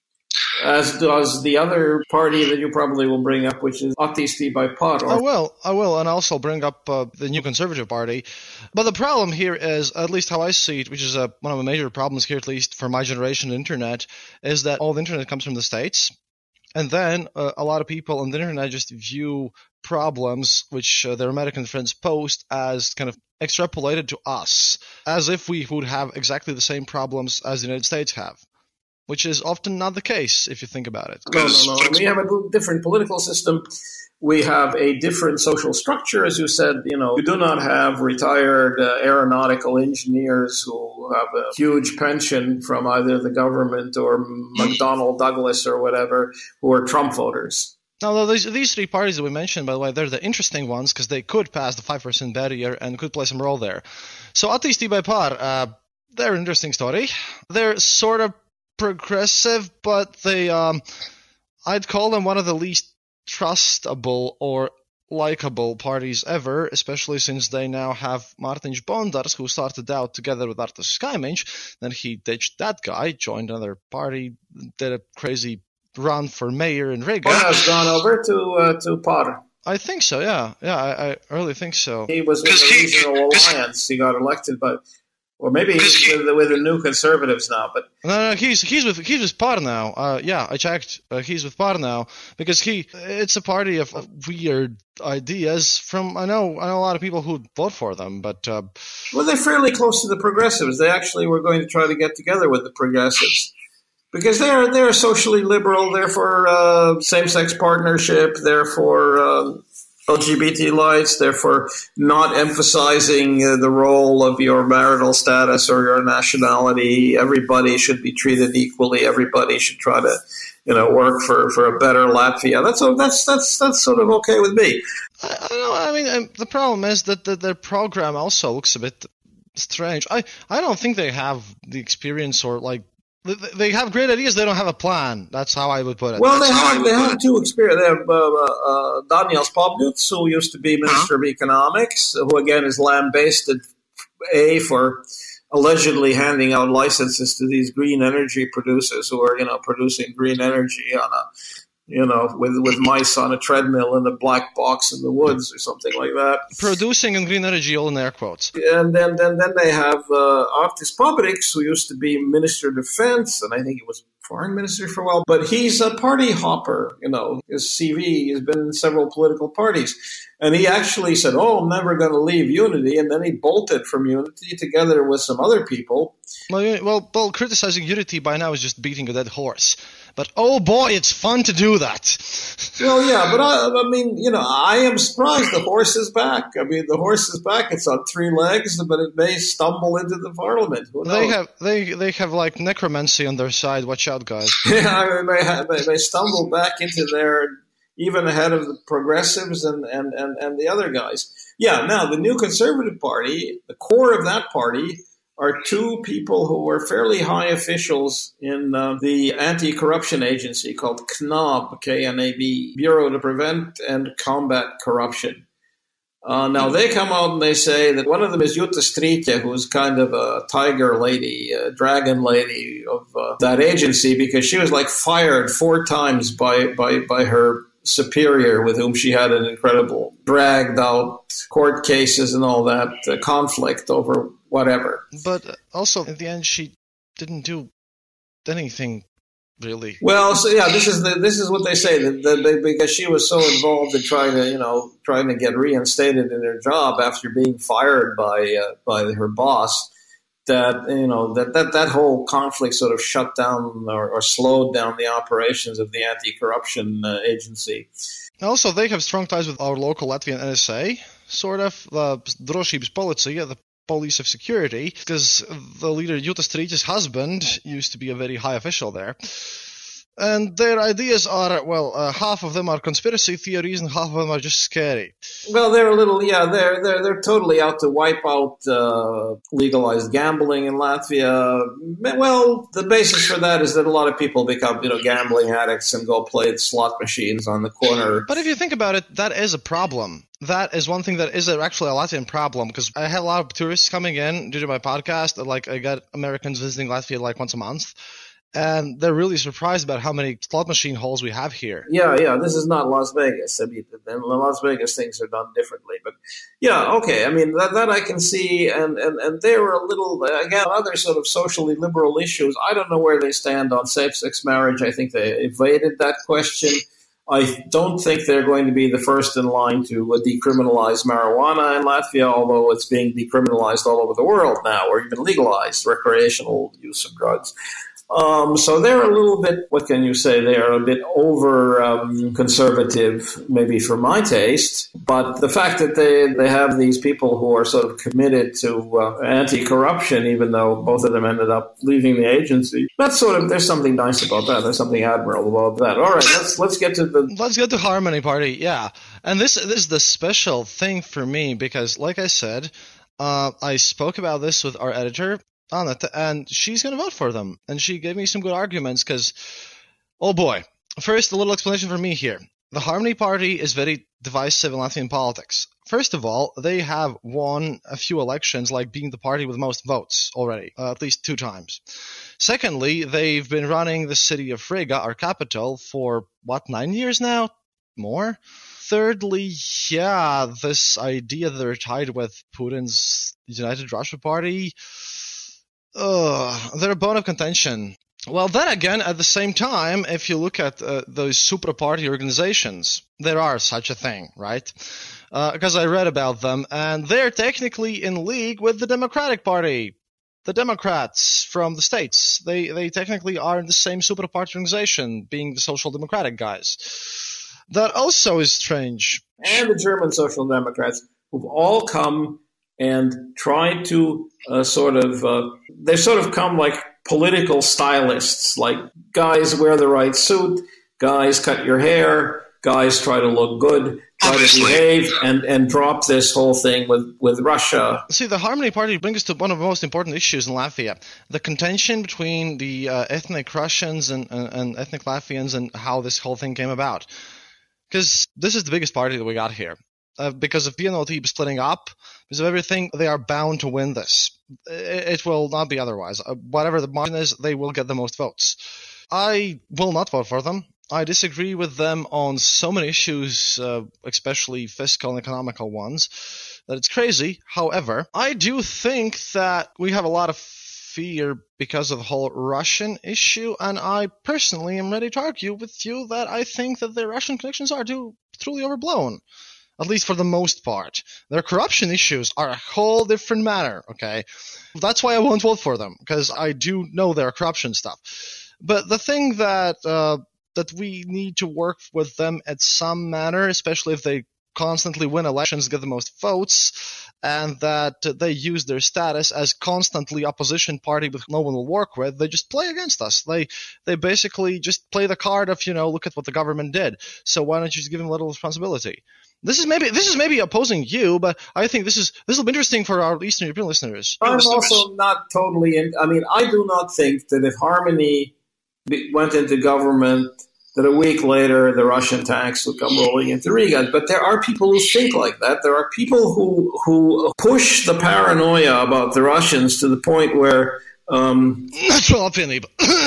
as does the other party that you probably will bring up, which is Attīstībai by Par.
I will, and also bring up the New Conservative Party. But the problem here is, at least how I see it, which is one of the major problems here, at least for my generation, the internet, is that all the internet comes from the States. And then a lot of people on the internet just view problems which their American friends post as kind of extrapolated to us, as if we would have exactly the same problems as the United States have. Which is often not the case, if you think about it.
No. We have a different political system. We have a different social structure, as you said. You do not have retired aeronautical engineers who have a huge pension from either the government or McDonnell Douglas or whatever, who are Trump voters.
Now, these three parties that we mentioned, by the way, they're the interesting ones because they could pass the 5% barrier and could play some role there. So Attīstībai by Par, they're an interesting story. They're sort of progressive, but they I'd call them one of the least trustable or likable parties ever, especially since they now have Mārtiņš Bondars, who started out together with Artas Skaimiņš. Then he ditched that guy, joined another party, did a crazy run for mayor in Riga.
Has gone over to Par.
I think so, yeah. I really think so.
He was with the Regional Alliance. He got elected, but or maybe he's with the New Conservatives now, but
no, he's with Par now. I checked. He's with Par now because it's a party of weird ideas. From I know a lot of people who vote for them, but
well, they're fairly close to the progressives. They actually were going to try to get together with the progressives because they're socially liberal. They're for same-sex partnership. They're for LGBT rights, therefore not emphasizing the role of your marital status or your nationality. Everybody should be treated equally. Everybody should try to, work for a better Latvia. That's sort of okay with me.
I don't know. I mean, the problem is that their program also looks a bit strange. I don't think they have the experience or like. They have great ideas. They don't have a plan. That's how I would put it.
Well, they have two experience. They have Daniels Pabļuts, who used to be Minister of Economics, who again is lambasted for allegedly handing out licenses to these green energy producers who are producing green energy on a with mice on a treadmill in a black box in the woods or something like that.
Producing and green energy, all in air quotes.
And then they have Artis Pabriks, who used to be Minister of Defense, and I think he was Foreign Minister for a while. But he's a party hopper, his CV, he's been in several political parties. And he actually said, I'm never going to leave Unity. And then he bolted from Unity together with some other people.
Well, criticizing Unity by now is just beating a dead horse. But, oh boy, it's fun to do that.
Well, yeah, but I am surprised the horse is back. I mean, the horse is back. It's on three legs, but it may stumble into the parliament. Who knows?
They have like necromancy on their side. Watch out, guys.
Yeah, they may stumble back into their, even ahead of the progressives and the other guys. Yeah, now the New Conservative Party, the core of that party are two people who were fairly high officials in the anti-corruption agency called KNAB, K-N-A-B, Bureau to Prevent and Combat Corruption. Now, they come out and they say that one of them is Jutta Strīte, who's kind of a tiger lady, a dragon lady of that agency, because she was like fired 4 times by her superior, with whom she had an incredible dragged out court cases and all that conflict over whatever.
But also, in the end, she didn't do anything really.
Well, so yeah, this is what they say that because she was so involved in trying to get reinstated in her job after being fired by her boss, that whole conflict sort of shut down or slowed down the operations of the anti-corruption agency.
Also, they have strong ties with our local Latvian NSA, sort of, the Drošības policija, the police of security, because the leader Jutas Strīķis' husband used to be a very high official there. And their ideas are, half of them are conspiracy theories and half of them are just scary.
Well, they're they're totally out to wipe out legalized gambling in Latvia. Well, the basis for that is that a lot of people become, gambling addicts and go play slot machines on the corner.
But if you think about it, that is a problem. That is one thing that is actually a Latvian problem, because I had a lot of tourists coming in due to my podcast. Like, I got Americans visiting Latvia like once a month. And they're really surprised about how many slot machine halls we have here.
Yeah, this is not Las Vegas. I mean, in Las Vegas, things are done differently. But yeah, okay. I mean, that I can see. And there were a little, again, other sort of socially liberal issues. I don't know where they stand on same-sex marriage. I think they evaded that question. I don't think they're going to be the first in line to decriminalize marijuana in Latvia, although it's being decriminalized all over the world now, or even legalized, recreational use of drugs. So they're a little bit, what can you say, they are a bit over conservative, maybe for my taste. But the fact that they have these people who are sort of committed to anti-corruption, even though both of them ended up leaving the agency, that's sort of, there's something nice about that. There's something admirable about that. All right, let's get to the...
Let's get to Harmony Party, yeah. And this is the special thing for me because, like I said, I spoke about this with our editor, Anna, and she's going to vote for them. And she gave me some good arguments because, oh boy. First, a little explanation for me here. The Harmony Party is very divisive in Latvian politics. First of all, they have won a few elections, like being the party with the most votes already, at least 2 times. Secondly, they've been running the city of Riga, our capital, for, 9 years now? More? Thirdly, yeah, this idea that they're tied with Putin's United Russia Party... they're a bone of contention. Well, then again, at the same time, if you look at those supra-party organizations, there are such a thing, right? Because I read about them, and they're technically in league with the Democratic Party. The Democrats from the States. They technically are in the same supra-party organization, being the Social Democratic guys. That also is strange.
And the German Social Democrats, who've all come and tried to they sort of come like political stylists, like guys wear the right suit, guys cut your hair, guys try to look good, try to behave, and drop this whole thing with Russia.
See, the Harmony Party brings us to one of the most important issues in Latvia, the contention between the ethnic Russians and ethnic Latvians and how this whole thing came about. Because this is the biggest party that we got here. Because of PNLT splitting up, because of everything, they are bound to win this. It will not be otherwise. Whatever the margin is, they will get the most votes. I will not vote for them. I disagree with them on so many issues, especially fiscal and economical ones, that it's crazy. However, I do think that we have a lot of fear because of the whole Russian issue, and I personally am ready to argue with you that I think that the Russian connections are truly overblown. At least for the most part. Their corruption issues are a whole different matter, okay? That's why I won't vote for them, because I do know their corruption stuff. But the thing that we need to work with them at some manner, especially if they constantly win elections, get the most votes, and that they use their status as constantly opposition party with no one will work with, they just play against us. They basically just play the card of, look at what the government did, so why don't you just give them a little responsibility? This is maybe opposing you, but I think this will be interesting for our Eastern European listeners.
I'm also not totally I do not think that if Harmony went into government, that a week later the Russian tanks would come rolling into Riga. But there are people who think like that. There are people who push the paranoia about the Russians to the point where
natural opinion.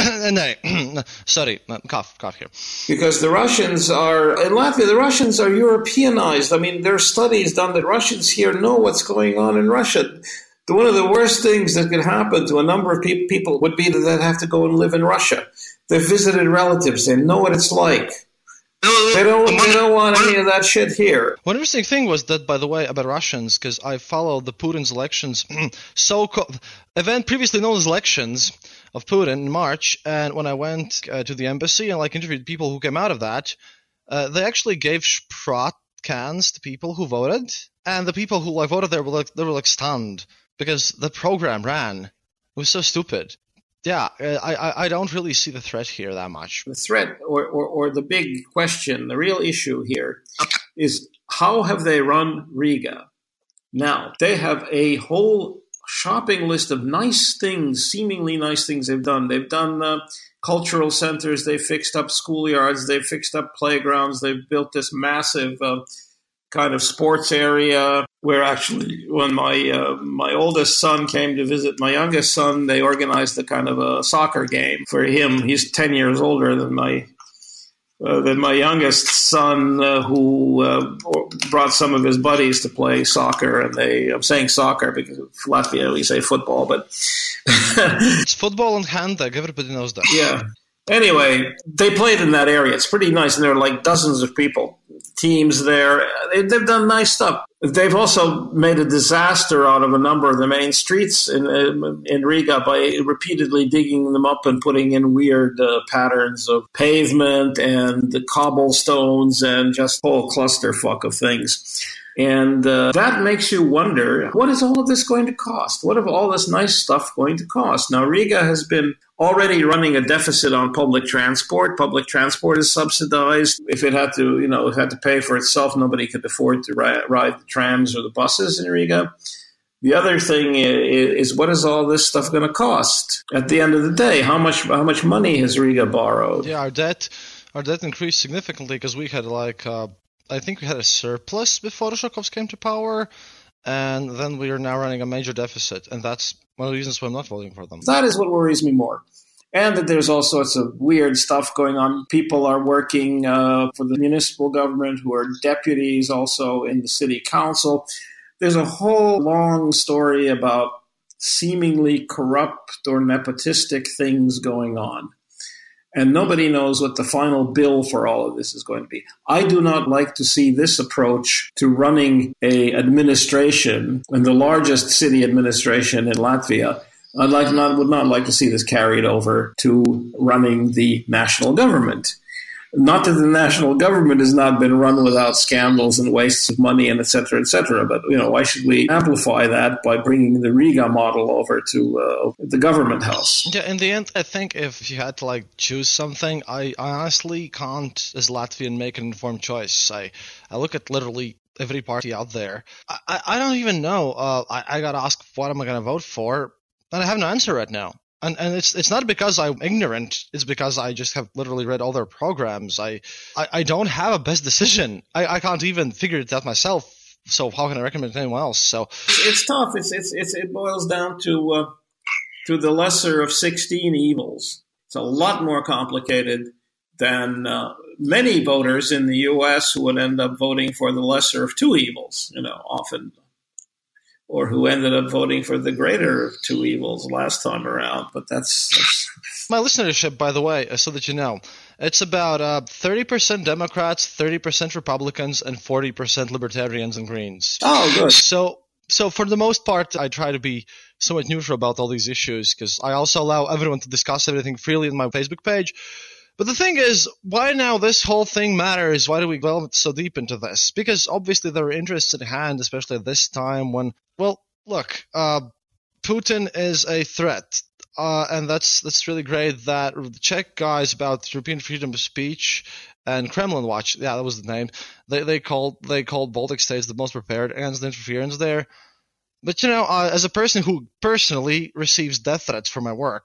No, sorry, cough here.
Because the Russians are, in Latvia, the Russians are Europeanized. I mean, there are studies done that Russians here know what's going on in Russia. One of the worst things that could happen to a number of people would be that they'd have to go and live in Russia. They've visited relatives. They know what it's like. They don't want any of that shit here.
One interesting thing was that, by the way, about Russians, because I followed the Putin's elections, event previously known as elections of Putin in March, and when I went to the embassy and interviewed people who came out of that, they actually gave Sprott cans to people who voted, and the people who voted there were stunned because the program ran. It was so stupid. Yeah, I don't really see the threat here that much.
The threat or the big question, the real issue here is how have they run Riga? Now, they have a whole shopping list of nice things, seemingly nice things they've done. They've done cultural centers, they've fixed up schoolyards, they've fixed up playgrounds, they've built this massive kind of sports area where actually when my oldest son came to visit my youngest son, they organized a kind of a soccer game for him. He's 10 years older than my youngest son, who brought some of his buddies to play soccer. And I'm saying soccer because of Latvia we say football, but
it's football and handbag. Everybody knows that.
Yeah. Anyway, they played in that area. It's pretty nice, and there are dozens of people, teams there. They've done nice stuff. They've also made a disaster out of a number of the main streets in Riga by repeatedly digging them up and putting in weird patterns of pavement and the cobblestones and just a whole clusterfuck of things. And that makes you wonder, what is all of this going to cost? What is all this nice stuff going to cost? Now, Riga has been already running a deficit on public transport. Public transport is subsidized. If it had to pay for itself, nobody could afford to ride the trams or the buses in Riga. The other thing is what is all this stuff going to cost at the end of the day? How much money has Riga borrowed?
Yeah, our debt increased significantly because we had I think we had a surplus before the Zhukovs came to power, and then we are now running a major deficit, and that's one of the reasons why I'm not voting for them.
That is what worries me more. And that there's all sorts of weird stuff going on. People are working for the municipal government who are deputies also in the city council. There's a whole long story about seemingly corrupt or nepotistic things going on. And nobody knows what the final bill for all of this is going to be. I do not like to see this approach to running a administration, and the largest city administration in Latvia. Would not like to see this carried over to running the national government. Not that the national government has not been run without scandals and wastes of money and et cetera, but why should we amplify that by bringing the Riga model over to the government house?
Yeah, in the end, I think if you had to choose something, I honestly can't, as Latvian, make an informed choice. I look at literally every party out there. I don't even know. I got asked what am I going to vote for, and I have no answer right now. And it's not because I'm ignorant. It's because I just have literally read all their programs. I don't have a best decision. I can't even figure it out myself. So how can I recommend anyone else? So
it's tough. It boils down to the lesser of 16 evils. It's a lot more complicated than many voters in the U.S. who would end up voting for the lesser of two evils. Often. Or who ended up voting for the greater of two evils last time around. But that's...
My listenership, by the way, so that you know, it's about 30% Democrats, 30% Republicans, and 40% Libertarians and Greens.
Oh, good.
So for the most part, I try to be somewhat neutral about all these issues because I also allow everyone to discuss everything freely on my Facebook page. But the thing is, why now this whole thing matters? Why do we delve so deep into this? Because obviously there are interests at hand, especially at this time when, well, look, Putin is a threat. And that's really great that the Czech guys about European freedom of speech and Kremlin Watch, yeah, that was the name, they called Baltic states the most prepared against the interference there. But, as a person who personally receives death threats for my work,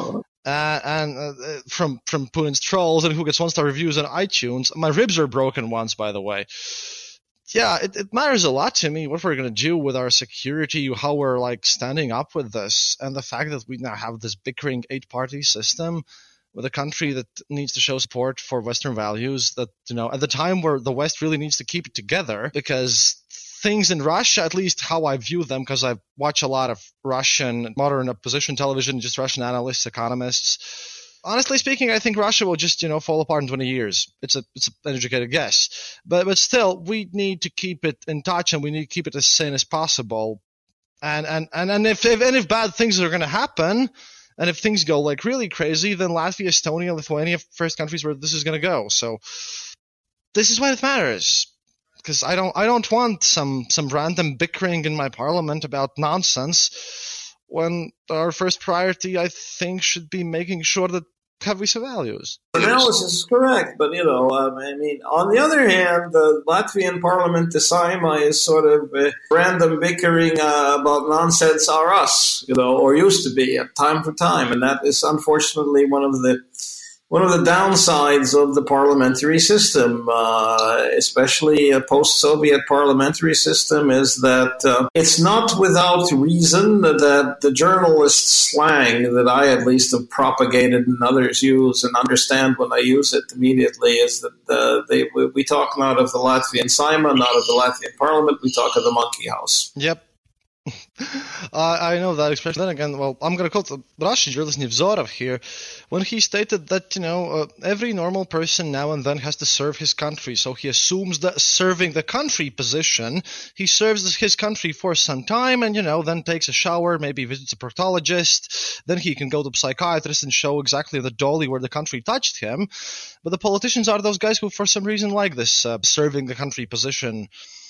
and from Putin's trolls and who gets one-star reviews on iTunes, my ribs are broken once, by the way. Yeah, it matters a lot to me what we're going to do with our security, how we're standing up with this, and the fact that we now have this bickering 8-party system with a country that needs to show support for Western values that, at the time where the West really needs to keep it together because things in Russia, at least how I view them, because I watch a lot of Russian modern opposition television, just Russian analysts, economists, honestly speaking, I think Russia will just, fall apart in 20 years. It's an educated guess. But still, we need to keep it in touch, and we need to keep it as sane as possible. And if bad things are going to happen, and if things go like really crazy, then Latvia, Estonia, Lithuania, first countries where this is going to go. So this is why it matters. Because I don't want some random bickering in my parliament about nonsense, when our first priority, I think, should be making sure that we have values.
Analysis is correct, but on the other hand, the Latvian Parliament, the Saima, is sort of random bickering about nonsense are us, or used to be at time to time, and that is unfortunately one of the downsides of the parliamentary system, especially a post-Soviet parliamentary system, is that it's not without reason that the journalist slang that I at least have propagated and others use and understand when I use it immediately is that we talk not of the Latvian Saima, not of the Latvian parliament, we talk of the monkey house.
Yep. I know that expression. Then again, I'm going to quote the Russian journalist Nevzorov here when he stated that, every normal person now and then has to serve his country. So he assumes that serving the country position, he serves his country for some time and, then takes a shower, maybe visits a proctologist. Then he can go to a psychiatrist and show exactly the dolly where the country touched him. But the politicians are those guys who, for some reason, like this serving the country position.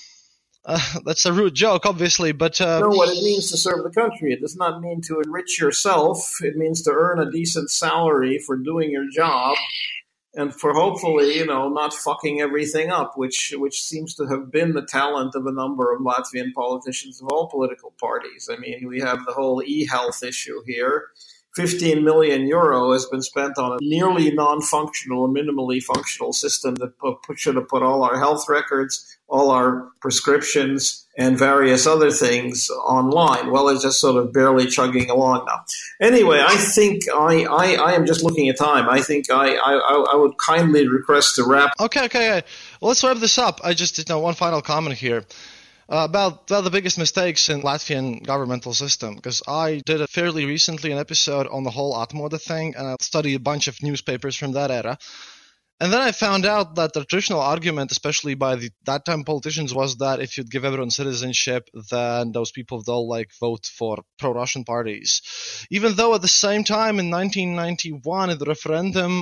That's a rude joke, obviously, but...
You know what it means to serve the country. It does not mean to enrich yourself. It means to earn a decent salary for doing your job and for hopefully, not fucking everything up, which seems to have been the talent of a number of Latvian politicians of all political parties. I mean, we have the whole e-health issue here. 15 million euro has been spent on a nearly non-functional, minimally functional system that should have put all our health records, all our prescriptions, and various other things online. Well, it's just sort of barely chugging along now. Anyway, I think I am just looking at time. I think I would kindly request to wrap.
Okay. Well, let's wrap this up. I just one final comment here. About the biggest mistakes in Latvian governmental system, because I did fairly recently an episode on the whole Atmoda thing, and I studied a bunch of newspapers from that era. And then I found out that the traditional argument, especially by that time politicians, was that if you'd give everyone citizenship, then those people will vote for pro-Russian parties. Even though at the same time in 1991 in the referendum,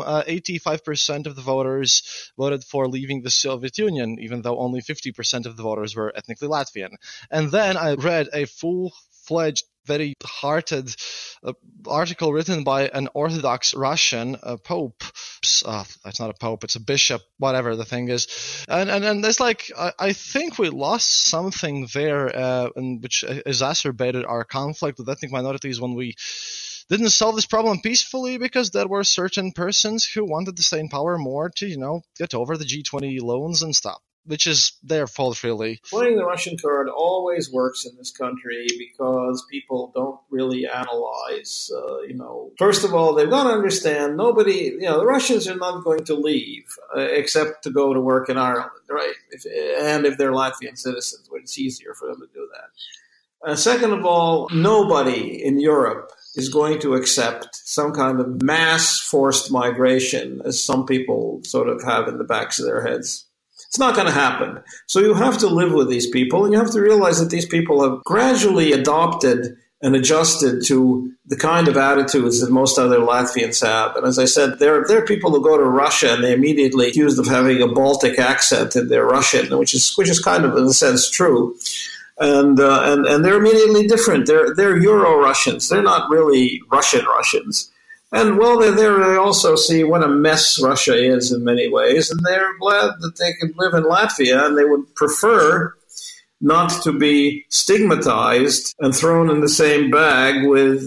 85% of the voters voted for leaving the Soviet Union, even though only 50% of the voters were ethnically Latvian. And then I read a full-fledged, very hearted article written by an Orthodox Russian pope. It's not a pope, it's a bishop, whatever the thing is. And it's I think we lost something there, which exacerbated our conflict with ethnic minorities when we didn't solve this problem peacefully, because there were certain persons who wanted to stay in power more to, get over the G20 loans and stuff. Which is their fault, really.
Playing the Russian card always works in this country because people don't really analyze, First of all, they've got to understand the Russians are not going to leave except to go to work in Ireland, right? If they're Latvian citizens, where it's easier for them to do that. Second of all, nobody in Europe is going to accept some kind of mass forced migration, as some people sort of have in the backs of their heads. It's not going to happen. So you have to live with these people, and you have to realize that these people have gradually adopted and adjusted to the kind of attitudes that most other Latvians have. And as I said, there are people who go to Russia and they immediately accused of having a Baltic accent in their Russian, which is kind of in a sense true. And they're immediately different. They're Euro-Russians. They're not really Russians. And, they also see what a mess Russia is in many ways, and they're glad that they can live in Latvia, and they would prefer not to be stigmatized and thrown in the same bag with,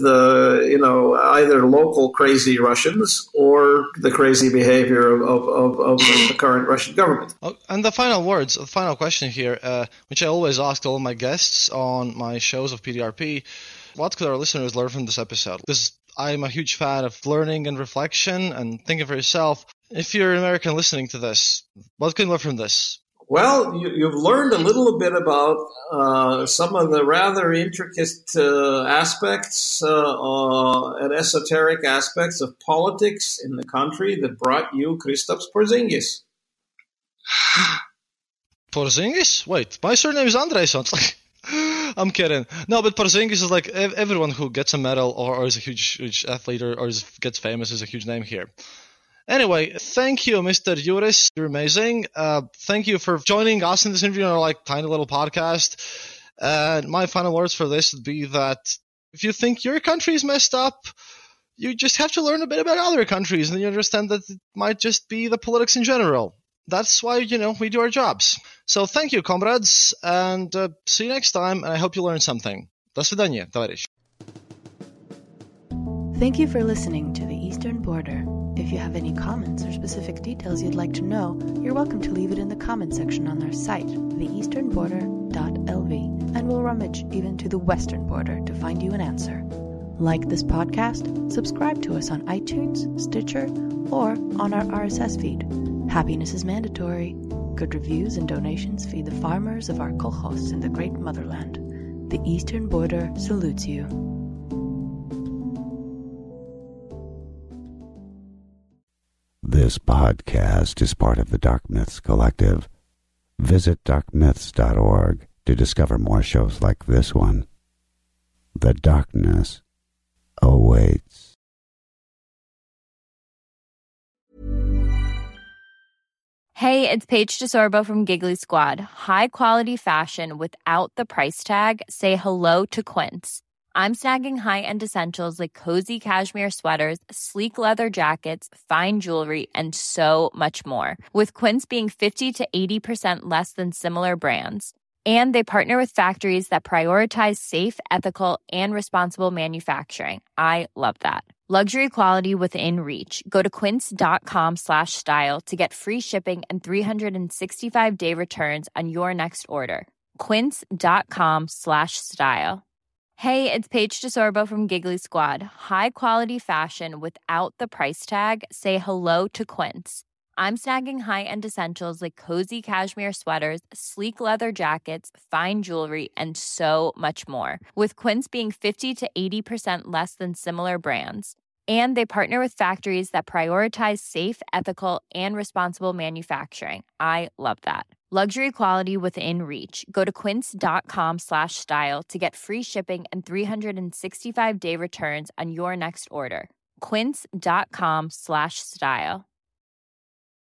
either local crazy Russians or the crazy behavior of the current Russian government.
And the final question here, which I always ask all my guests on my shows of PDRP, what could our listeners learn from this episode? I'm a huge fan of learning and reflection and thinking for yourself. If you're an American listening to this, what can you learn from this?
Well, you've learned a little bit about some of the rather intricate aspects and esoteric aspects of politics in the country that brought you Kristaps Porzingis.
Porzingis? Wait, my surname is Andrejsson. I'm kidding. No, but Porzingis is like everyone who gets a medal or is a huge athlete or gets famous is a huge name here. Anyway, thank you, Mr. Juris. You're amazing. Thank you for joining us in this interview on our like tiny little podcast. And my final words for this would be that if you think your country is messed up, you just have to learn a bit about other countries, and then you understand that it might just be the politics in general. That's why, we do our jobs. So thank you, comrades, and see you next time, and I hope you learned something. До свидания, товарищ.
Thank you for listening to The Eastern Border. If you have any comments or specific details you'd like to know, you're welcome to leave it in the comment section on our site, theeasternborder.lv, and we'll rummage even to the western border to find you an answer. Like this podcast, subscribe to us on iTunes, Stitcher, or on our RSS feed. Happiness is mandatory. Good reviews and donations feed the farmers of our kolkhozs in the great motherland. The Eastern Border salutes you.
This podcast is part of the Dark Myths Collective. Visit darkmyths.org to discover more shows like this one. The darkness awaits.
Hey, it's Paige DeSorbo from Giggly Squad. High quality fashion without the price tag. Say hello to Quince. I'm snagging high-end essentials like cozy cashmere sweaters, sleek leather jackets, fine jewelry, and so much more. With Quince being 50 to 80% less than similar brands. And they partner with factories that prioritize safe, ethical, and responsible manufacturing. I love that. Luxury quality within reach. Go to quince.com/style to get free shipping and 365-day returns on your next order. Quince.com/style. Hey, it's Paige DeSorbo from Giggly Squad. High quality fashion without the price tag. Say hello to Quince. I'm snagging high-end essentials like cozy cashmere sweaters, sleek leather jackets, fine jewelry, and so much more. With Quince being 50 to 80% less than similar brands. And they partner with factories that prioritize safe, ethical, and responsible manufacturing. I love that. Luxury quality within reach. Go to quince.com/style to get free shipping and 365-day returns on your next order. Quince.com/style.